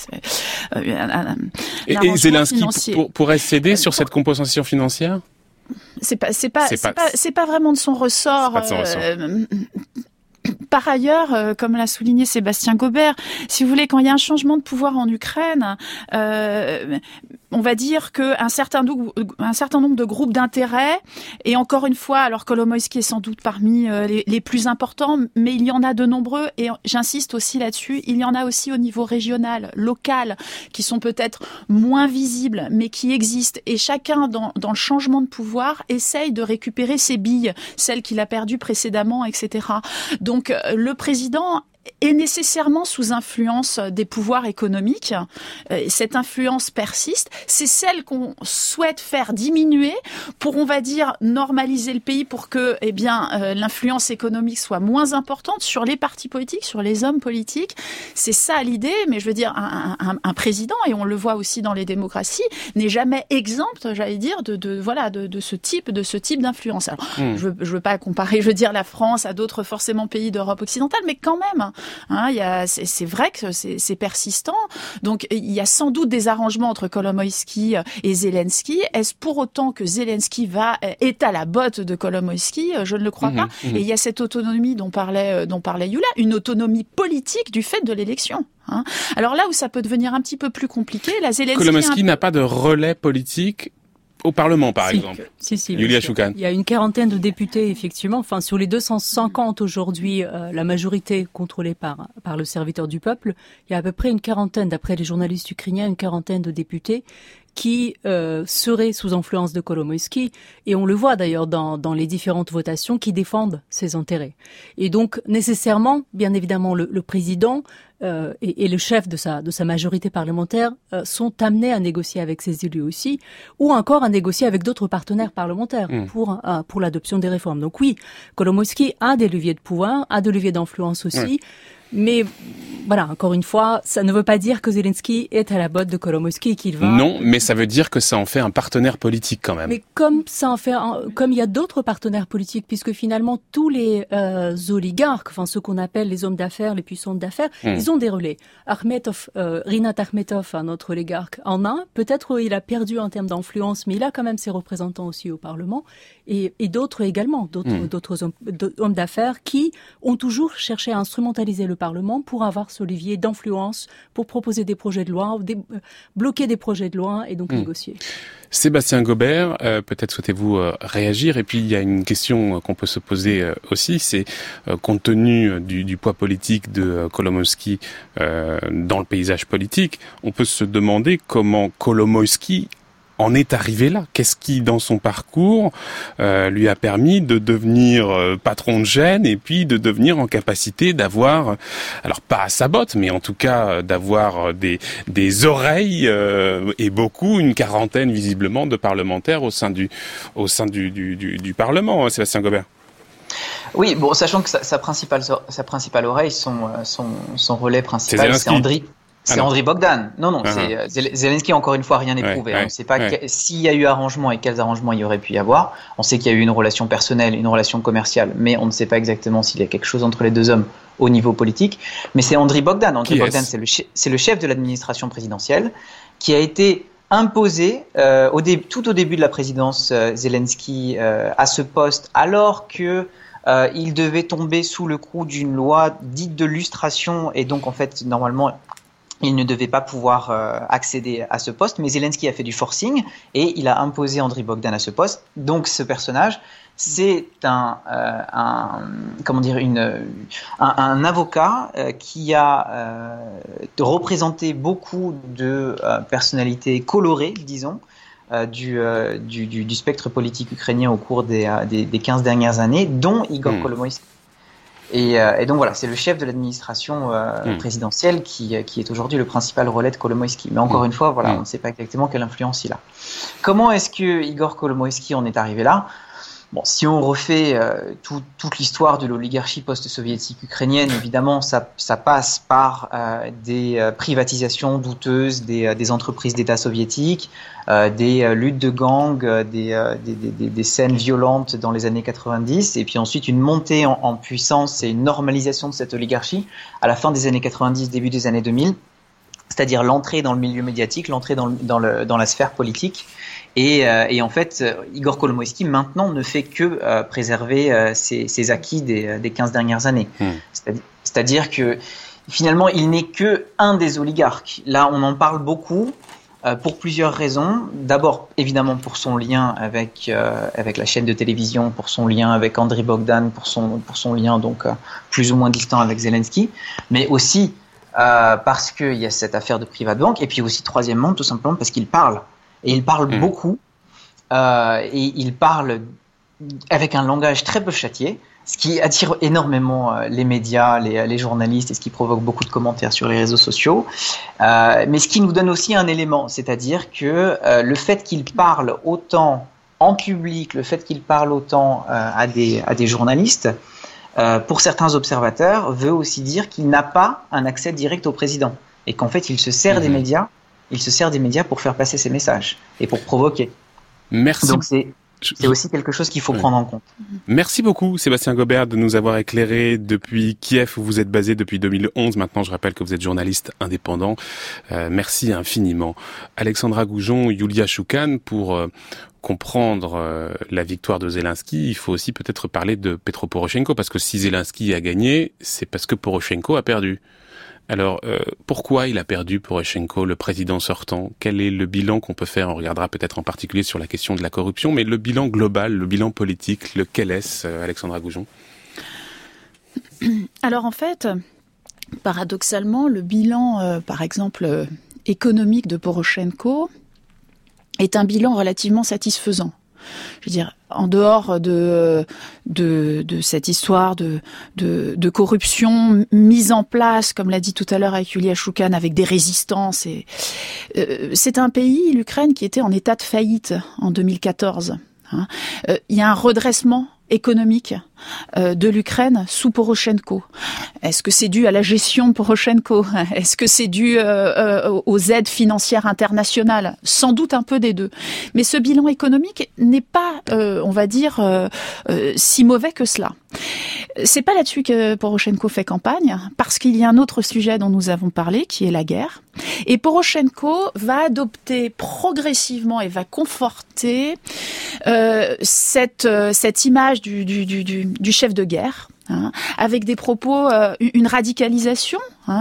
et Zelensky pourrait céder sur cette compensation financière ? C'est pas vraiment de son ressort. C'est pas de son ressort. Par ailleurs, comme l'a souligné Sébastien Gobert, si vous voulez, quand il y a un changement de pouvoir en Ukraine, on va dire qu'un certain nombre de groupes d'intérêt, et encore une fois, alors Kolomoïski est sans doute parmi les plus importants, mais il y en a de nombreux, et j'insiste aussi là-dessus, il y en a aussi au niveau régional, local, qui sont peut-être moins visibles, mais qui existent, et chacun dans le changement de pouvoir essaye de récupérer ses billes, celles qu'il a perdues précédemment, etc. Donc le président est nécessairement sous influence des pouvoirs économiques. Cette influence persiste. C'est celle qu'on souhaite faire diminuer pour, on va dire, normaliser le pays pour que, l'influence économique soit moins importante sur les partis politiques, sur les hommes politiques. C'est ça l'idée, mais je veux dire, un président, et on le voit aussi dans les démocraties, n'est jamais exempt, j'allais dire, de ce type d'influence. Alors, je veux pas comparer, la France à d'autres forcément pays d'Europe occidentale, mais quand même, C'est vrai que c'est persistant. Donc il y a sans doute des arrangements entre Kolomoïski et Zelensky. Est-ce pour autant que Zelensky est à la botte de Kolomoïski? Je ne le crois pas. Et il y a cette autonomie dont parlait Yula, une autonomie politique du fait de l'élection. Alors là où ça peut devenir un petit peu plus compliqué, la Zelensky... Kolomoïski n'a pas de relais politique au Parlement, par exemple. Si, Yulia Shoukan. Il y a une quarantaine de députés, effectivement. Enfin, sur les 250 aujourd'hui, la majorité contrôlée par le serviteur du peuple, il y a à peu près une quarantaine, d'après les journalistes ukrainiens, une quarantaine de députés qui seraient sous influence de Kolomoïski, et on le voit d'ailleurs dans les différentes votations qui défendent ses intérêts. Et donc, nécessairement, bien évidemment, le président et le chef de sa majorité parlementaire sont amenés à négocier avec ses élus aussi, ou encore à négocier avec d'autres partenaires parlementaires pour l'adoption des réformes. Donc oui, Kolomoïski a des leviers de pouvoir, a des leviers d'influence aussi. Ouais. Mais voilà, encore une fois, ça ne veut pas dire que Zelensky est à la botte de Kolomoïski et qu'il va... Non, mais ça veut dire que ça en fait un partenaire politique quand même. Mais comme il y a d'autres partenaires politiques, puisque finalement tous les oligarques, enfin ceux qu'on appelle les hommes d'affaires, les puissants d'affaires, ils ont des relais. Rinat Akhmetov, un autre oligarque, en a. Peut-être il a perdu en termes d'influence, mais il a quand même ses représentants aussi au Parlement. Et d'autres également, d'autres hommes d'affaires qui ont toujours cherché à instrumentaliser le Parlement pour avoir ce levier d'influence, pour proposer des projets de loi, bloquer des projets de loi et donc négocier. Sébastien Gobert, peut-être souhaitez-vous réagir. Et puis il y a une question qu'on peut se poser aussi, c'est compte tenu du poids politique de Kolomoïski dans le paysage politique, on peut se demander comment Kolomoïski en est arrivé là. Qu'est-ce qui, dans son parcours, lui a permis de devenir patron de gène et puis de devenir en capacité d'avoir, alors pas à sa botte, mais en tout cas d'avoir des oreilles et une quarantaine visiblement de parlementaires au sein du Parlement, Sébastien Gobert. Oui, bon, sachant que sa principale oreille, son relais principal, c'est Andriy. C'est Andriy Bogdan. Non, c'est Zelensky, encore une fois, rien n'est prouvé. On ne sait pas s'il y a eu arrangement et quels arrangements il y aurait pu y avoir. On sait qu'il y a eu une relation personnelle, une relation commerciale, mais on ne sait pas exactement s'il y a quelque chose entre les deux hommes au niveau politique. Mais c'est Andriy Bogdan. Andriy Bogdan, c'est le chef de l'administration présidentielle qui a été imposé tout au début de la présidence Zelensky à ce poste, alors que il devait tomber sous le coup d'une loi dite de lustration, et donc en fait, normalement, il ne devait pas pouvoir accéder à ce poste, mais Zelensky a fait du forcing et il a imposé Andriy Bogdan à ce poste. Donc ce personnage, c'est un avocat qui a représenté beaucoup de personnalités colorées, disons, du spectre politique ukrainien au cours des 15 dernières années, dont Igor Kolomoïski. Et donc voilà, c'est le chef de l'administration présidentielle qui est aujourd'hui le principal relais de Kolomoïski. Mais encore une fois, voilà, on ne sait pas exactement quelle influence il a. Comment est-ce que Igor Kolomoïski en est arrivé là ? Bon, si on refait toute l'histoire de l'oligarchie post-soviétique ukrainienne, évidemment, ça passe par des privatisations douteuses des entreprises d'État soviétiques, des luttes de gangs, des scènes violentes dans les années 90, et puis ensuite une montée en puissance et une normalisation de cette oligarchie à la fin des années 90, début des années 2000, c'est-à-dire l'entrée dans le milieu médiatique, l'entrée dans la sphère politique. Et en fait, Igor Kolomoïski maintenant ne fait que préserver ses acquis des 15 dernières années. C'est-à-dire que finalement, il n'est que un des oligarques. Là, on en parle beaucoup pour plusieurs raisons. D'abord, évidemment, pour son lien avec la chaîne de télévision, pour son lien avec Andriy Bogdan, pour son lien donc plus ou moins distant avec Zelensky, mais aussi parce qu'il y a cette affaire de Privatbank, et puis aussi troisièmement, tout simplement parce qu'il parle. Et il parle beaucoup, et il parle avec un langage très peu châtié, ce qui attire énormément les médias, les journalistes, et ce qui provoque beaucoup de commentaires sur les réseaux sociaux. Mais ce qui nous donne aussi un élément, c'est-à-dire que le fait qu'il parle autant en public, le fait qu'il parle autant à des journalistes, pour certains observateurs, veut aussi dire qu'il n'a pas un accès direct au président, et qu'en fait il se sert des médias. Il se sert des médias pour faire passer ses messages et pour provoquer. Merci. Donc c'est C'est aussi quelque chose qu'il faut prendre en compte. Merci beaucoup Sébastien Gobert de nous avoir éclairé depuis Kiev où vous êtes basé depuis 2011. Maintenant, je rappelle que vous êtes journaliste indépendant. Merci infiniment. Alexandra Goujon, Yulia Shoukan, pour comprendre la victoire de Zelensky, il faut aussi peut-être parler de Petro Poroshenko, parce que si Zelensky a gagné, c'est parce que Poroshenko a perdu. Alors, pourquoi il a perdu Poroshenko, le président sortant? Quel est le bilan qu'on peut faire? On regardera peut-être en particulier sur la question de la corruption, mais le bilan global, le bilan politique, lequel est-ce, Alexandra Goujon? Alors en fait, paradoxalement, le bilan, par exemple, économique de Poroshenko est un bilan relativement satisfaisant. Je veux dire, en dehors de cette histoire de corruption mise en place, comme l'a dit tout à l'heure avec Yulia Shoukan, avec des résistances. C'est un pays, l'Ukraine, qui était en état de faillite en 2014. Il y a un redressement économique de l'Ukraine sous Poroshenko. Est-ce que c'est dû à la gestion de Poroshenko? Est-ce que c'est dû aux aides financières internationales? Sans doute un peu des deux. Mais ce bilan économique n'est pas, on va dire, si mauvais que cela. C'est pas là-dessus que Poroshenko fait campagne, parce qu'il y a un autre sujet dont nous avons parlé, qui est la guerre. Et Poroshenko va adopter progressivement et va conforter cette image du chef de guerre, avec des propos, une radicalisation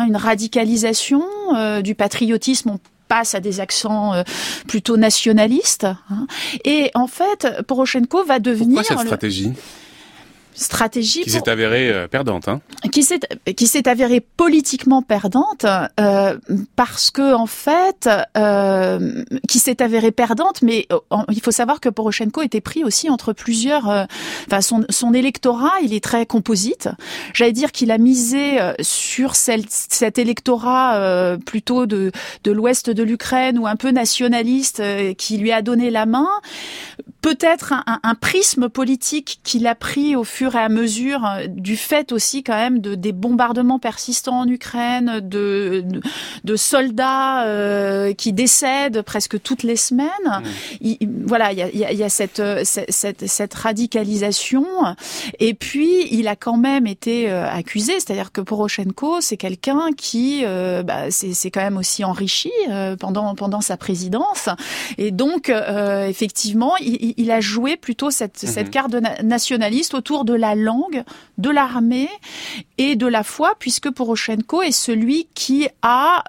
du patriotisme. On passe à des accents plutôt nationalistes. Et en fait, Poroshenko va devenir... Pourquoi cette stratégie qui s'est avérée perdante, qui s'est avérée politiquement perdante, parce que en fait, qui s'est avérée perdante, mais il faut savoir que Poroshenko était pris aussi entre plusieurs. Son électorat, il est très composite. J'allais dire qu'il a misé sur cet électorat plutôt de l'ouest de l'Ukraine ou un peu nationaliste, qui lui a donné la main. Peut-être un prisme politique qu'il a pris au fur et à mesure du fait aussi quand même des bombardements persistants en Ukraine, de soldats qui décèdent presque toutes les semaines. Il y a cette radicalisation. Et puis il a quand même été accusé, c'est-à-dire que Poroshenko, c'est quelqu'un qui c'est quand même aussi enrichi pendant sa présidence. Et donc effectivement, il a joué plutôt cette carte nationaliste autour de la langue, de l'armée et de la foi, puisque Poroshenko est celui qui a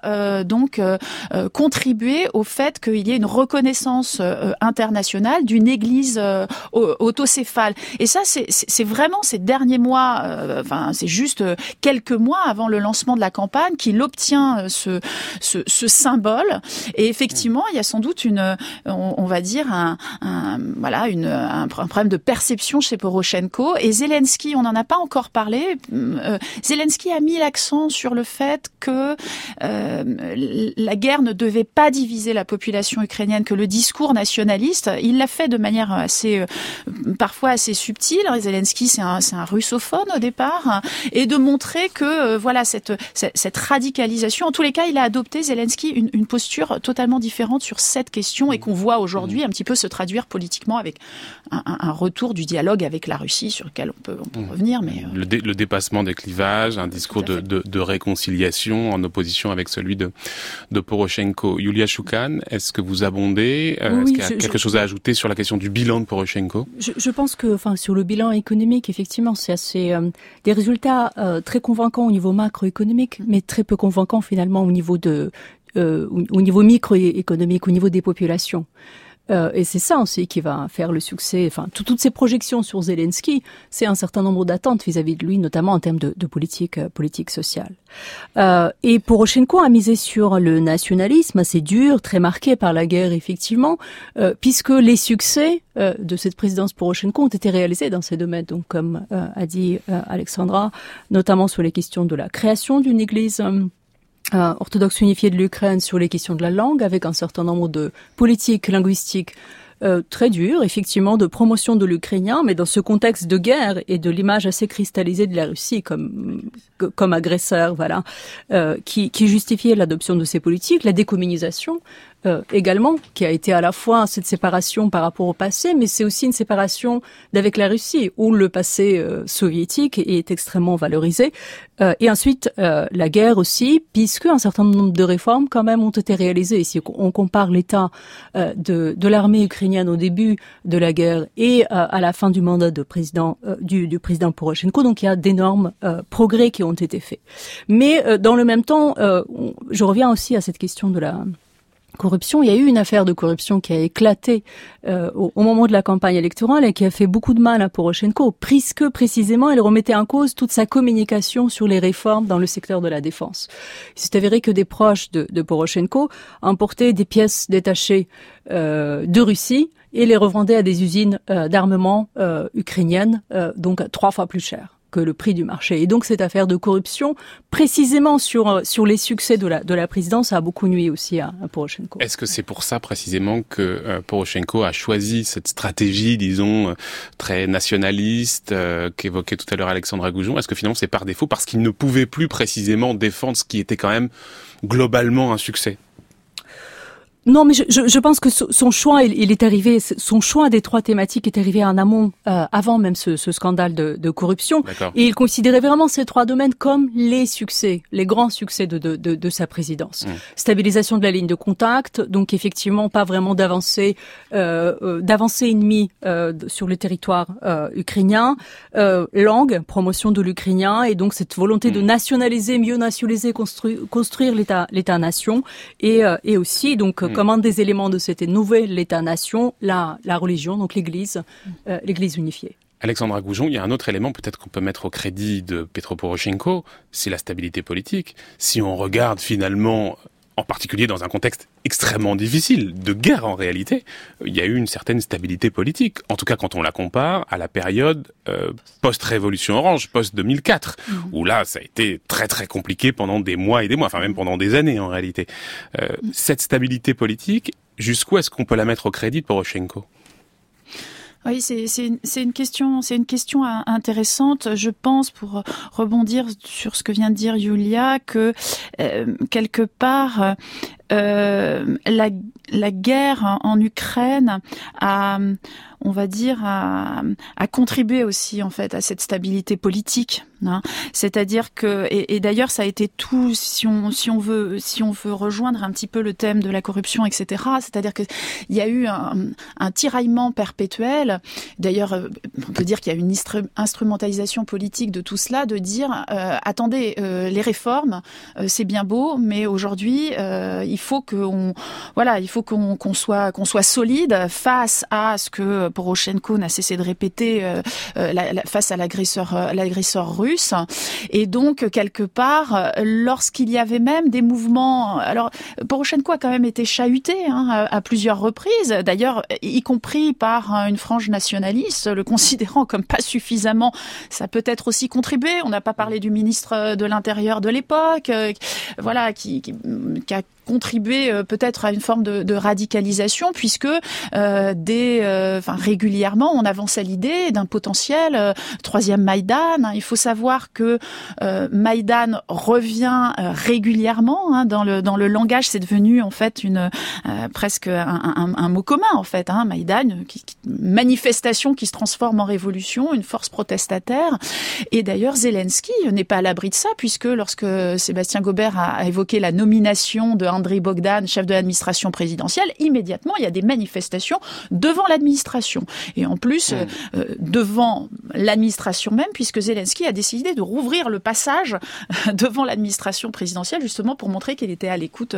contribué au fait qu'il y ait une reconnaissance internationale d'une église autocéphale. Et ça, c'est vraiment ces derniers mois, c'est juste quelques mois avant le lancement de la campagne qu'il obtient ce symbole. Et effectivement, il y a sans doute on va dire un problème de perception chez Poroshenko. Et Zelensky, on n'en a pas encore parlé. Zelensky a mis l'accent sur le fait que la guerre ne devait pas diviser la population ukrainienne, que le discours nationaliste, il l'a fait de manière parfois assez subtile. Zelensky, c'est un russophone au départ, et de montrer que cette radicalisation, en tous les cas, il a adopté, Zelensky, une posture totalement différente sur cette question, et qu'on voit aujourd'hui un petit peu se traduire politiquement avec un retour du dialogue avec la Russie, sur lequel on peut revenir. Mais le dépassement des clivages, un discours de réconciliation en opposition avec celui de Poroshenko. Yulia Shoukan, est-ce que vous abondez? Est-ce qu'il y a quelque chose à ajouter sur la question du bilan de Poroshenko? Je pense que, sur le bilan économique, effectivement, c'est assez des résultats très convaincants au niveau macroéconomique, mais très peu convaincants finalement au niveau microéconomique, au niveau des populations. Et c'est ça aussi qui va faire le succès. Toutes ces projections sur Zelensky, c'est un certain nombre d'attentes vis-à-vis de lui, notamment en termes de politique sociale. Et Poroshenko a misé sur le nationalisme assez dur, très marqué par la guerre, effectivement, puisque les succès de cette présidence Poroshenko ont été réalisés dans ces domaines. Donc, comme a dit Alexandra, notamment sur les questions de la création d'une église orthodoxe unifiée de l'Ukraine, sur les questions de la langue, avec un certain nombre de politiques linguistiques très dur, effectivement, de promotion de l'Ukrainien, mais dans ce contexte de guerre et de l'image assez cristallisée de la Russie comme agresseur, voilà, qui justifiait l'adoption de ces politiques, la décommunisation également, qui a été à la fois cette séparation par rapport au passé, mais c'est aussi une séparation d'avec la Russie, où le passé soviétique est extrêmement valorisé. Et ensuite, la guerre aussi, puisque un certain nombre de réformes quand même ont été réalisées. Si on compare l'état de l'armée ukrainienne au début de la guerre et à la fin du mandat du président Poroshenko, donc il y a d'énormes progrès qui ont été faits. Mais dans le même temps, je reviens aussi à cette question de la corruption. Il y a eu une affaire de corruption qui a éclaté au moment de la campagne électorale et qui a fait beaucoup de mal à Poroshenko, puisque précisément elle remettait en cause toute sa communication sur les réformes dans le secteur de la défense. Il s'est avéré que des proches de Poroshenko emportaient des pièces détachées de Russie et les revendaient à des usines d'armement ukrainiennes, donc 3 fois plus chères que le prix du marché. Et donc cette affaire de corruption, précisément sur les succès de la présidence, a beaucoup nui aussi à Poroshenko. Est-ce que c'est pour ça précisément que Poroshenko a choisi cette stratégie, disons, très nationaliste qu'évoquait tout à l'heure Alexandra Goujon? Est-ce que finalement c'est par défaut parce qu'il ne pouvait plus précisément défendre ce qui était quand même globalement un succès? Non, mais je pense que son choix, il est arrivé, son choix des 3 thématiques est arrivé en amont, avant même ce scandale de corruption. D'accord. Et il considérait vraiment ces 3 domaines comme les succès, les grands succès de sa présidence. Stabilisation de la ligne de contact, donc effectivement pas vraiment d'avancée ennemie sur le territoire ukrainien. Langue, promotion de l'ukrainien, et donc cette volonté de nationaliser, mieux nationaliser, construire l'État-nation, et aussi donc comme un des éléments de cet nouvel État-nation, la religion, donc l'Église unifiée. Alexandra Goujon, il y a un autre élément peut-être qu'on peut mettre au crédit de Petro Poroshenko, c'est la stabilité politique. Si on regarde finalement, en particulier dans un contexte extrêmement difficile, de guerre en réalité, il y a eu une certaine stabilité politique. En tout cas, quand on la compare à la période post-révolution orange, post-2004, où là, ça a été très très compliqué pendant des mois et des mois, enfin même pendant des années en réalité. Cette stabilité politique, jusqu'où est-ce qu'on peut la mettre au crédit de Poroshenko ? Oui, c'est une question intéressante. Je pense, pour rebondir sur ce que vient de dire Yulia, que quelque part la guerre en Ukraine a contribué aussi en fait à cette stabilité politique. Hein. C'est-à-dire que et d'ailleurs ça a été tout, si on veut rejoindre un petit peu le thème de la corruption, etc. C'est-à-dire que il y a eu un tiraillement perpétuel. D'ailleurs, on peut dire qu'il y a une instrumentalisation politique de tout cela, de dire attendez, les réformes c'est bien beau, mais aujourd'hui il faut qu'on soit solide face à ce que Poroshenko n'a cessé de répéter face à l'agresseur russe. Et donc, quelque part, lorsqu'il y avait même des mouvements... Alors, Poroshenko a quand même été chahuté à plusieurs reprises, d'ailleurs, y compris par une frange nationaliste, le considérant comme pas suffisamment. Ça peut être aussi contribué. On n'a pas parlé du ministre de l'Intérieur de l'époque, qui a contribuer peut-être à une forme de radicalisation, puisque régulièrement on avance à l'idée d'un potentiel troisième Maïdan. Il faut savoir que Maïdan revient régulièrement dans le langage. C'est devenu en fait presque un mot commun en fait. Maïdan, manifestation qui se transforme en révolution, une force protestataire. Et d'ailleurs Zelensky n'est pas à l'abri de ça, puisque lorsque Sébastien Gaubert a évoqué la nomination de Andriy Bogdan, chef de l'administration présidentielle, immédiatement, il y a des manifestations devant l'administration. Et en plus, devant l'administration même, puisque Zelensky a décidé de rouvrir le passage devant l'administration présidentielle, justement pour montrer qu'il était à l'écoute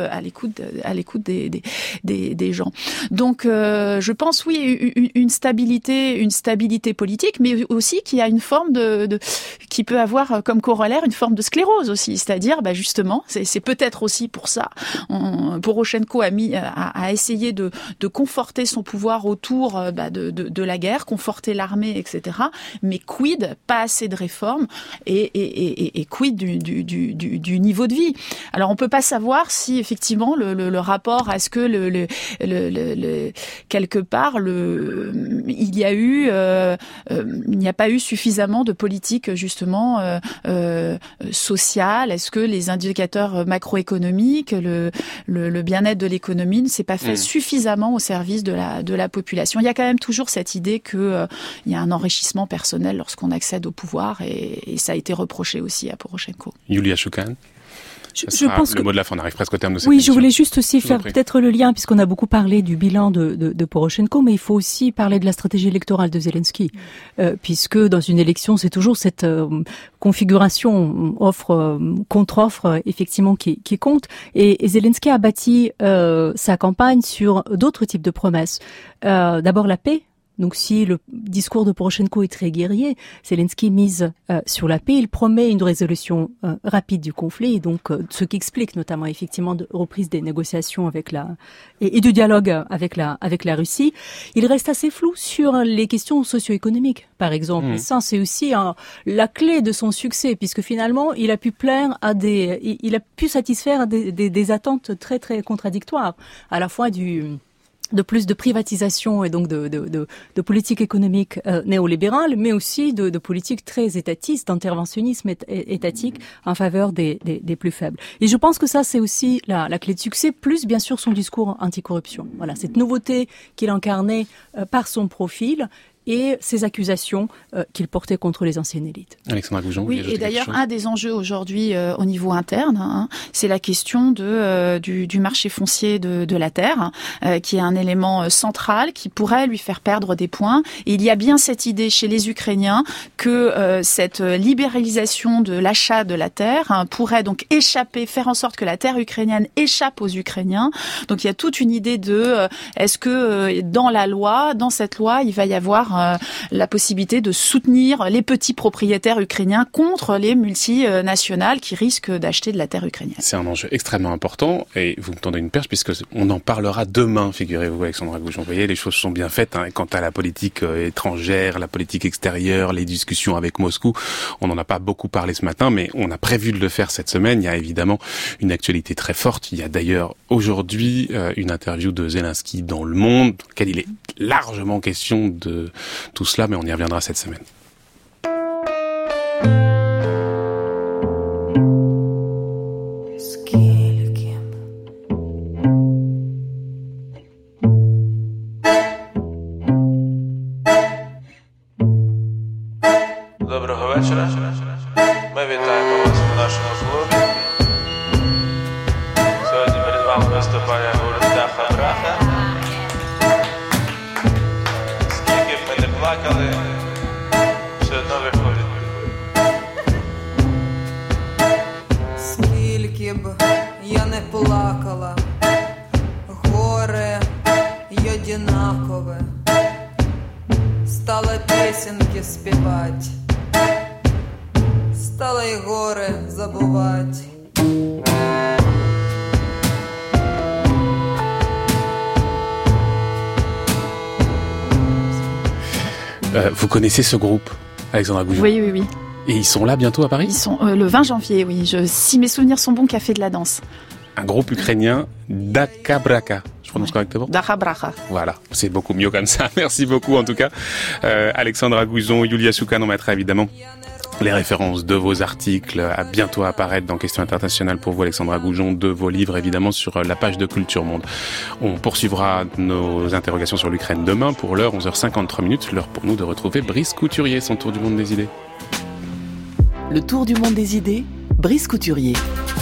des gens. Donc, je pense, oui, une stabilité politique, mais aussi qu'il y a une forme qui peut avoir comme corollaire une forme de sclérose aussi. C'est-à-dire, justement, c'est peut-être aussi pour ça, Poroshenko a essayé de conforter son pouvoir autour de la guerre, conforter l'armée, etc. Mais quid, pas assez de réformes et quid du niveau de vie. Alors on peut pas savoir si effectivement le rapport, est-ce que quelque part il n'y a pas eu suffisamment de politique justement sociale. Est-ce que les indicateurs macroéconomiques, le bien-être de l'économie ne s'est pas fait suffisamment au service de la population? Il y a quand même toujours cette idée que il y a un enrichissement personnel lorsqu'on accède au pouvoir et ça a été reproché aussi à Poroshenko. Yulia Shukhan. Je pense le mot de la fin, on arrive presque au terme de cette émission. émission. Je voulais juste aussi faire peut-être le lien, puisqu'on a beaucoup parlé du bilan de Poroshenko, mais il faut aussi parler de la stratégie électorale de Zelensky, puisque dans une élection, c'est toujours cette configuration offre contre-offre effectivement qui compte. Et Zelensky a bâti sa campagne sur d'autres types de promesses. D'abord la paix. Donc si le discours de Poroshenko est très guerrier, Zelensky mise sur la paix, il promet une résolution rapide du conflit, et donc ce qui explique notamment effectivement de reprise des négociations et du dialogue avec la Russie. Il reste assez flou sur les questions socio-économiques, par exemple. Et ça, c'est aussi la clé de son succès, puisque finalement, il a pu satisfaire des attentes très très contradictoires, à la fois de plus de privatisation et donc de politique économique néolibérale, mais aussi de politique très étatiste, d'interventionnisme étatique en faveur des plus faibles. Et je pense que ça, c'est aussi la clé de succès, plus bien sûr son discours anticorruption. Voilà, cette nouveauté qu'il incarnait par son profil et ces accusations qu'il portait contre les anciennes élites. Alexandra Goujon, oui, et d'ailleurs, un des enjeux aujourd'hui au niveau interne, c'est la question du marché foncier de la terre, qui est un élément central qui pourrait lui faire perdre des points. Et il y a bien cette idée chez les Ukrainiens que cette libéralisation de l'achat de la terre pourrait donc faire en sorte que la terre ukrainienne échappe aux Ukrainiens. Donc il y a toute une idée est-ce que dans cette loi, il va y avoir la possibilité de soutenir les petits propriétaires ukrainiens contre les multinationales qui risquent d'acheter de la terre ukrainienne. C'est un enjeu extrêmement important et vous me tendez une perche puisque on en parlera demain, figurez-vous, Alexandra Goujon. Vous voyez, les choses sont bien faites quant à la politique étrangère, la politique extérieure, les discussions avec Moscou. On n'en a pas beaucoup parlé ce matin, mais on a prévu de le faire cette semaine. Il y a évidemment une actualité très forte. Il y a d'ailleurs aujourd'hui une interview de Zelensky dans Le Monde, dans laquelle il est largement question de tout cela, mais on y reviendra cette semaine. Доброго вечора. Ми вітаємо вас в нашому клубі. Сьогодні перед вами виступає гурт Даха Браха. Скільки б ми не плакали, все одно виходить. Скільки б я не плакала, горе й одинакове, стала песенки співать, стала й горе забувать. Vous connaissez ce groupe, Alexandra Goujon? Oui. Et ils sont là bientôt à Paris? Ils sont le 20 janvier, oui. Si mes souvenirs sont bons, Café de la Danse. Un groupe ukrainien, Dakha Bracha. Je prononce correctement? Dakha Bracha. Voilà, c'est beaucoup mieux comme ça. Merci beaucoup en tout cas. Alexandra Goujon, Yulia Shukhan, on mettra évidemment les références de vos articles à bientôt apparaître dans Questions internationales pour vous, Alexandra Goujon, de vos livres évidemment sur la page de Culture Monde. On poursuivra nos interrogations sur l'Ukraine demain. Pour l'heure, 11h53, l'heure pour nous de retrouver Brice Couturier, son tour du monde des idées. Le tour du monde des idées, Brice Couturier.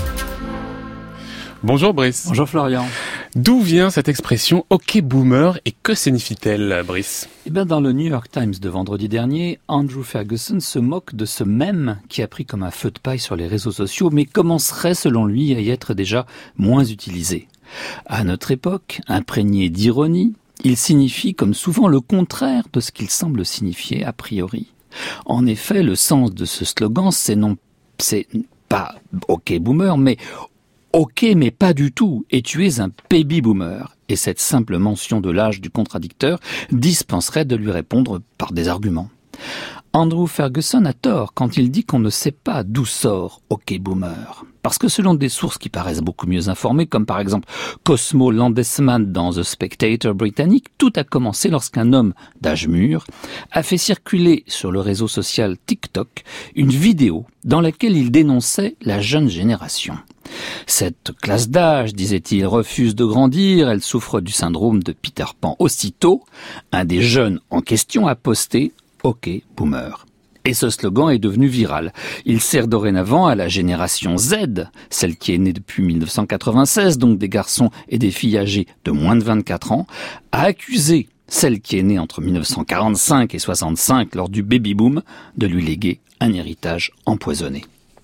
Bonjour Brice. Bonjour Florian. D'où vient cette expression « OK boomer » et que signifie-t-elle, Brice? Dans le New York Times de vendredi dernier, Andrew Ferguson se moque de ce mème qui a pris comme un feu de paille sur les réseaux sociaux, mais commencerait selon lui à y être déjà moins utilisé. À notre époque, imprégné d'ironie, il signifie comme souvent le contraire de ce qu'il semble signifier a priori. En effet, le sens de ce slogan, c'est pas « OK boomer », mais Ok, mais pas du tout, et tu es un baby boomer. Et cette simple mention de l'âge du contradicteur dispenserait de lui répondre par des arguments. Andrew Ferguson a tort quand il dit qu'on ne sait pas d'où sort OK Boomer. Parce que selon des sources qui paraissent beaucoup mieux informées, comme par exemple Cosmo Landesman dans The Spectator britannique, tout a commencé lorsqu'un homme d'âge mûr a fait circuler sur le réseau social TikTok une vidéo dans laquelle il dénonçait la jeune génération. Cette classe d'âge, disait-il, refuse de grandir, elle souffre du syndrome de Peter Pan. Aussitôt, un des jeunes en question a posté OK Boomer. Et ce slogan est devenu viral. Il sert dorénavant à la génération Z, celle qui est née depuis 1996, donc des garçons et des filles âgés de moins de 24 ans, à accuser celle qui est née entre 1945 et 65 lors du baby-boom de lui léguer un héritage empoisonné.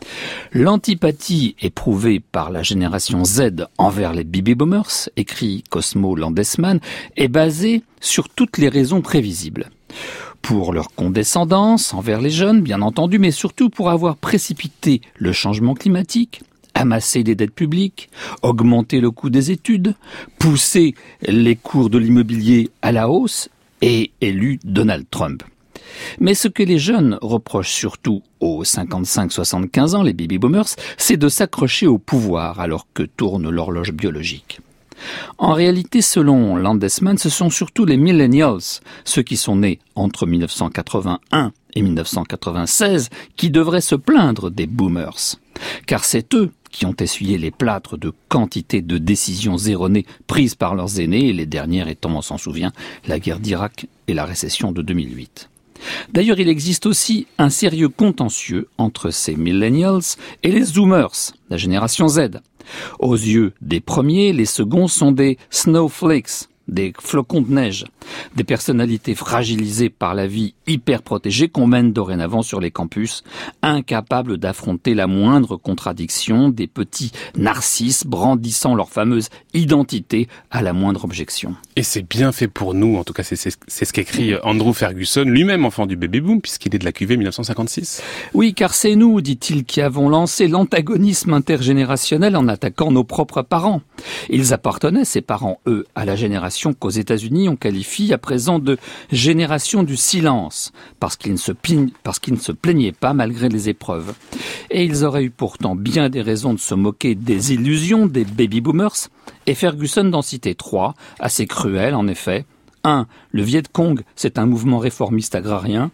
L'antipathie éprouvée par la génération Z envers les baby-boomers, écrit Cosmo Landesman, est basée sur toutes les raisons prévisibles. Pour leur condescendance envers les jeunes, bien entendu, mais surtout pour avoir précipité le changement climatique, amassé des dettes publiques, augmenté le coût des études, poussé les cours de l'immobilier à la hausse et élu Donald Trump. Mais ce que les jeunes reprochent surtout aux 55-75 ans, les baby-boomers, c'est de s'accrocher au pouvoir alors que tourne l'horloge biologique. En réalité, selon Landesman, ce sont surtout les millennials, ceux qui sont nés entre 1981 et 1996, qui devraient se plaindre des boomers. Car c'est eux qui ont essuyé les plâtres de quantité de décisions erronées prises par leurs aînés, les dernières étant, on s'en souvient, la guerre d'Irak et la récession de 2008. D'ailleurs, il existe aussi un sérieux contentieux entre ces millennials et les zoomers, la génération Z. Aux yeux des premiers, les seconds sont des snowflakes, des flocons de neige, des personnalités fragilisées par la vie hyper protégée qu'on mène dorénavant sur les campus, incapables d'affronter la moindre contradiction, des petits narcisses brandissant leur fameuse identité à la moindre objection. Et c'est bien fait pour nous, en tout cas c'est ce qu'écrit Andrew Ferguson, lui-même enfant du baby-boom, puisqu'il est de la cuvée 1956. Oui, car c'est nous, dit-il, qui avons lancé l'antagonisme intergénérationnel en attaquant nos propres parents. Ils appartenaient, ces parents, eux, à la génération qu'aux États-Unis on qualifie à présent de génération du silence, parce qu'ils ne se plaignaient pas malgré les épreuves. Et ils auraient eu pourtant bien des raisons de se moquer des illusions des baby-boomers, et Ferguson d'en citer 3, assez cruels en effet. 1. Le Viet Cong, c'est un mouvement réformiste agrarien.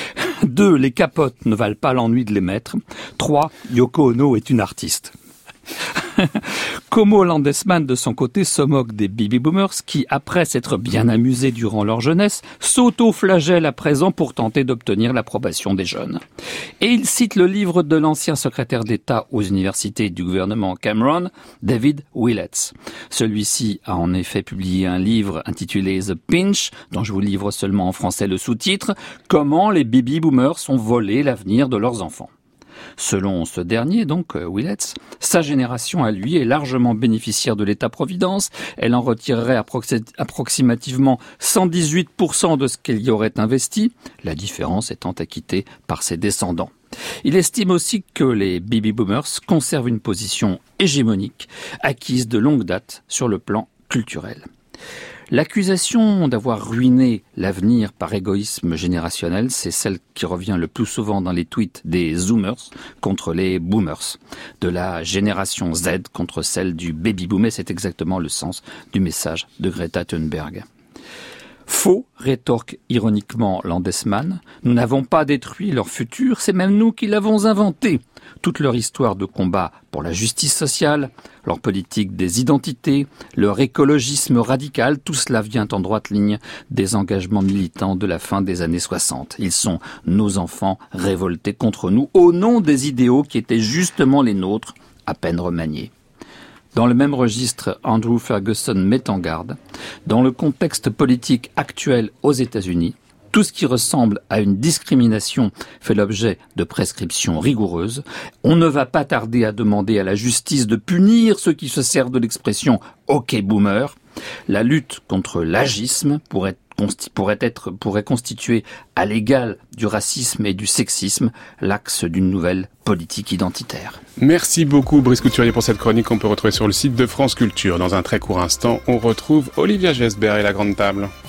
2. Les capotes ne valent pas l'ennui de les mettre. 3. Yoko Ono est une artiste. Como Landesman, de son côté, se moque des baby-boomers qui, après s'être bien amusés durant leur jeunesse, s'auto-flagellent à présent pour tenter d'obtenir l'approbation des jeunes. Et il cite le livre de l'ancien secrétaire d'État aux universités du gouvernement Cameron, David Willets. Celui-ci a en effet publié un livre intitulé The Pinch, dont je vous livre seulement en français le sous-titre, « Comment les baby-boomers ont volé l'avenir de leurs enfants ». Selon ce dernier, donc, Willets, sa génération à lui est largement bénéficiaire de l'État-providence. Elle en retirerait approximativement 118% de ce qu'elle y aurait investi, la différence étant acquittée par ses descendants. Il estime aussi que les baby-boomers conservent une position hégémonique, acquise de longue date sur le plan culturel. L'accusation d'avoir ruiné l'avenir par égoïsme générationnel, c'est celle qui revient le plus souvent dans les tweets des zoomers contre les boomers, de la génération Z contre celle du baby-boom, et c'est exactement le sens du message de Greta Thunberg. Faux, rétorque ironiquement Landesman, nous n'avons pas détruit leur futur, c'est même nous qui l'avons inventé. Toute leur histoire de combat pour la justice sociale, leur politique des identités, leur écologisme radical, tout cela vient en droite ligne des engagements militants de la fin des années 60. Ils sont nos enfants révoltés contre nous au nom des idéaux qui étaient justement les nôtres, à peine remaniés. Dans le même registre, Andrew Ferguson met en garde. Dans le contexte politique actuel aux États-Unis, tout ce qui ressemble à une discrimination fait l'objet de prescriptions rigoureuses. On ne va pas tarder à demander à la justice de punir ceux qui se servent de l'expression « OK boomer ». La lutte contre l'agisme pourrait pourrait constituer à l'égal du racisme et du sexisme l'axe d'une nouvelle politique identitaire. Merci beaucoup Brice Couturier pour cette chronique qu'on peut retrouver sur le site de France Culture. Dans un très court instant, on retrouve Olivia Gesbert et la Grande Table.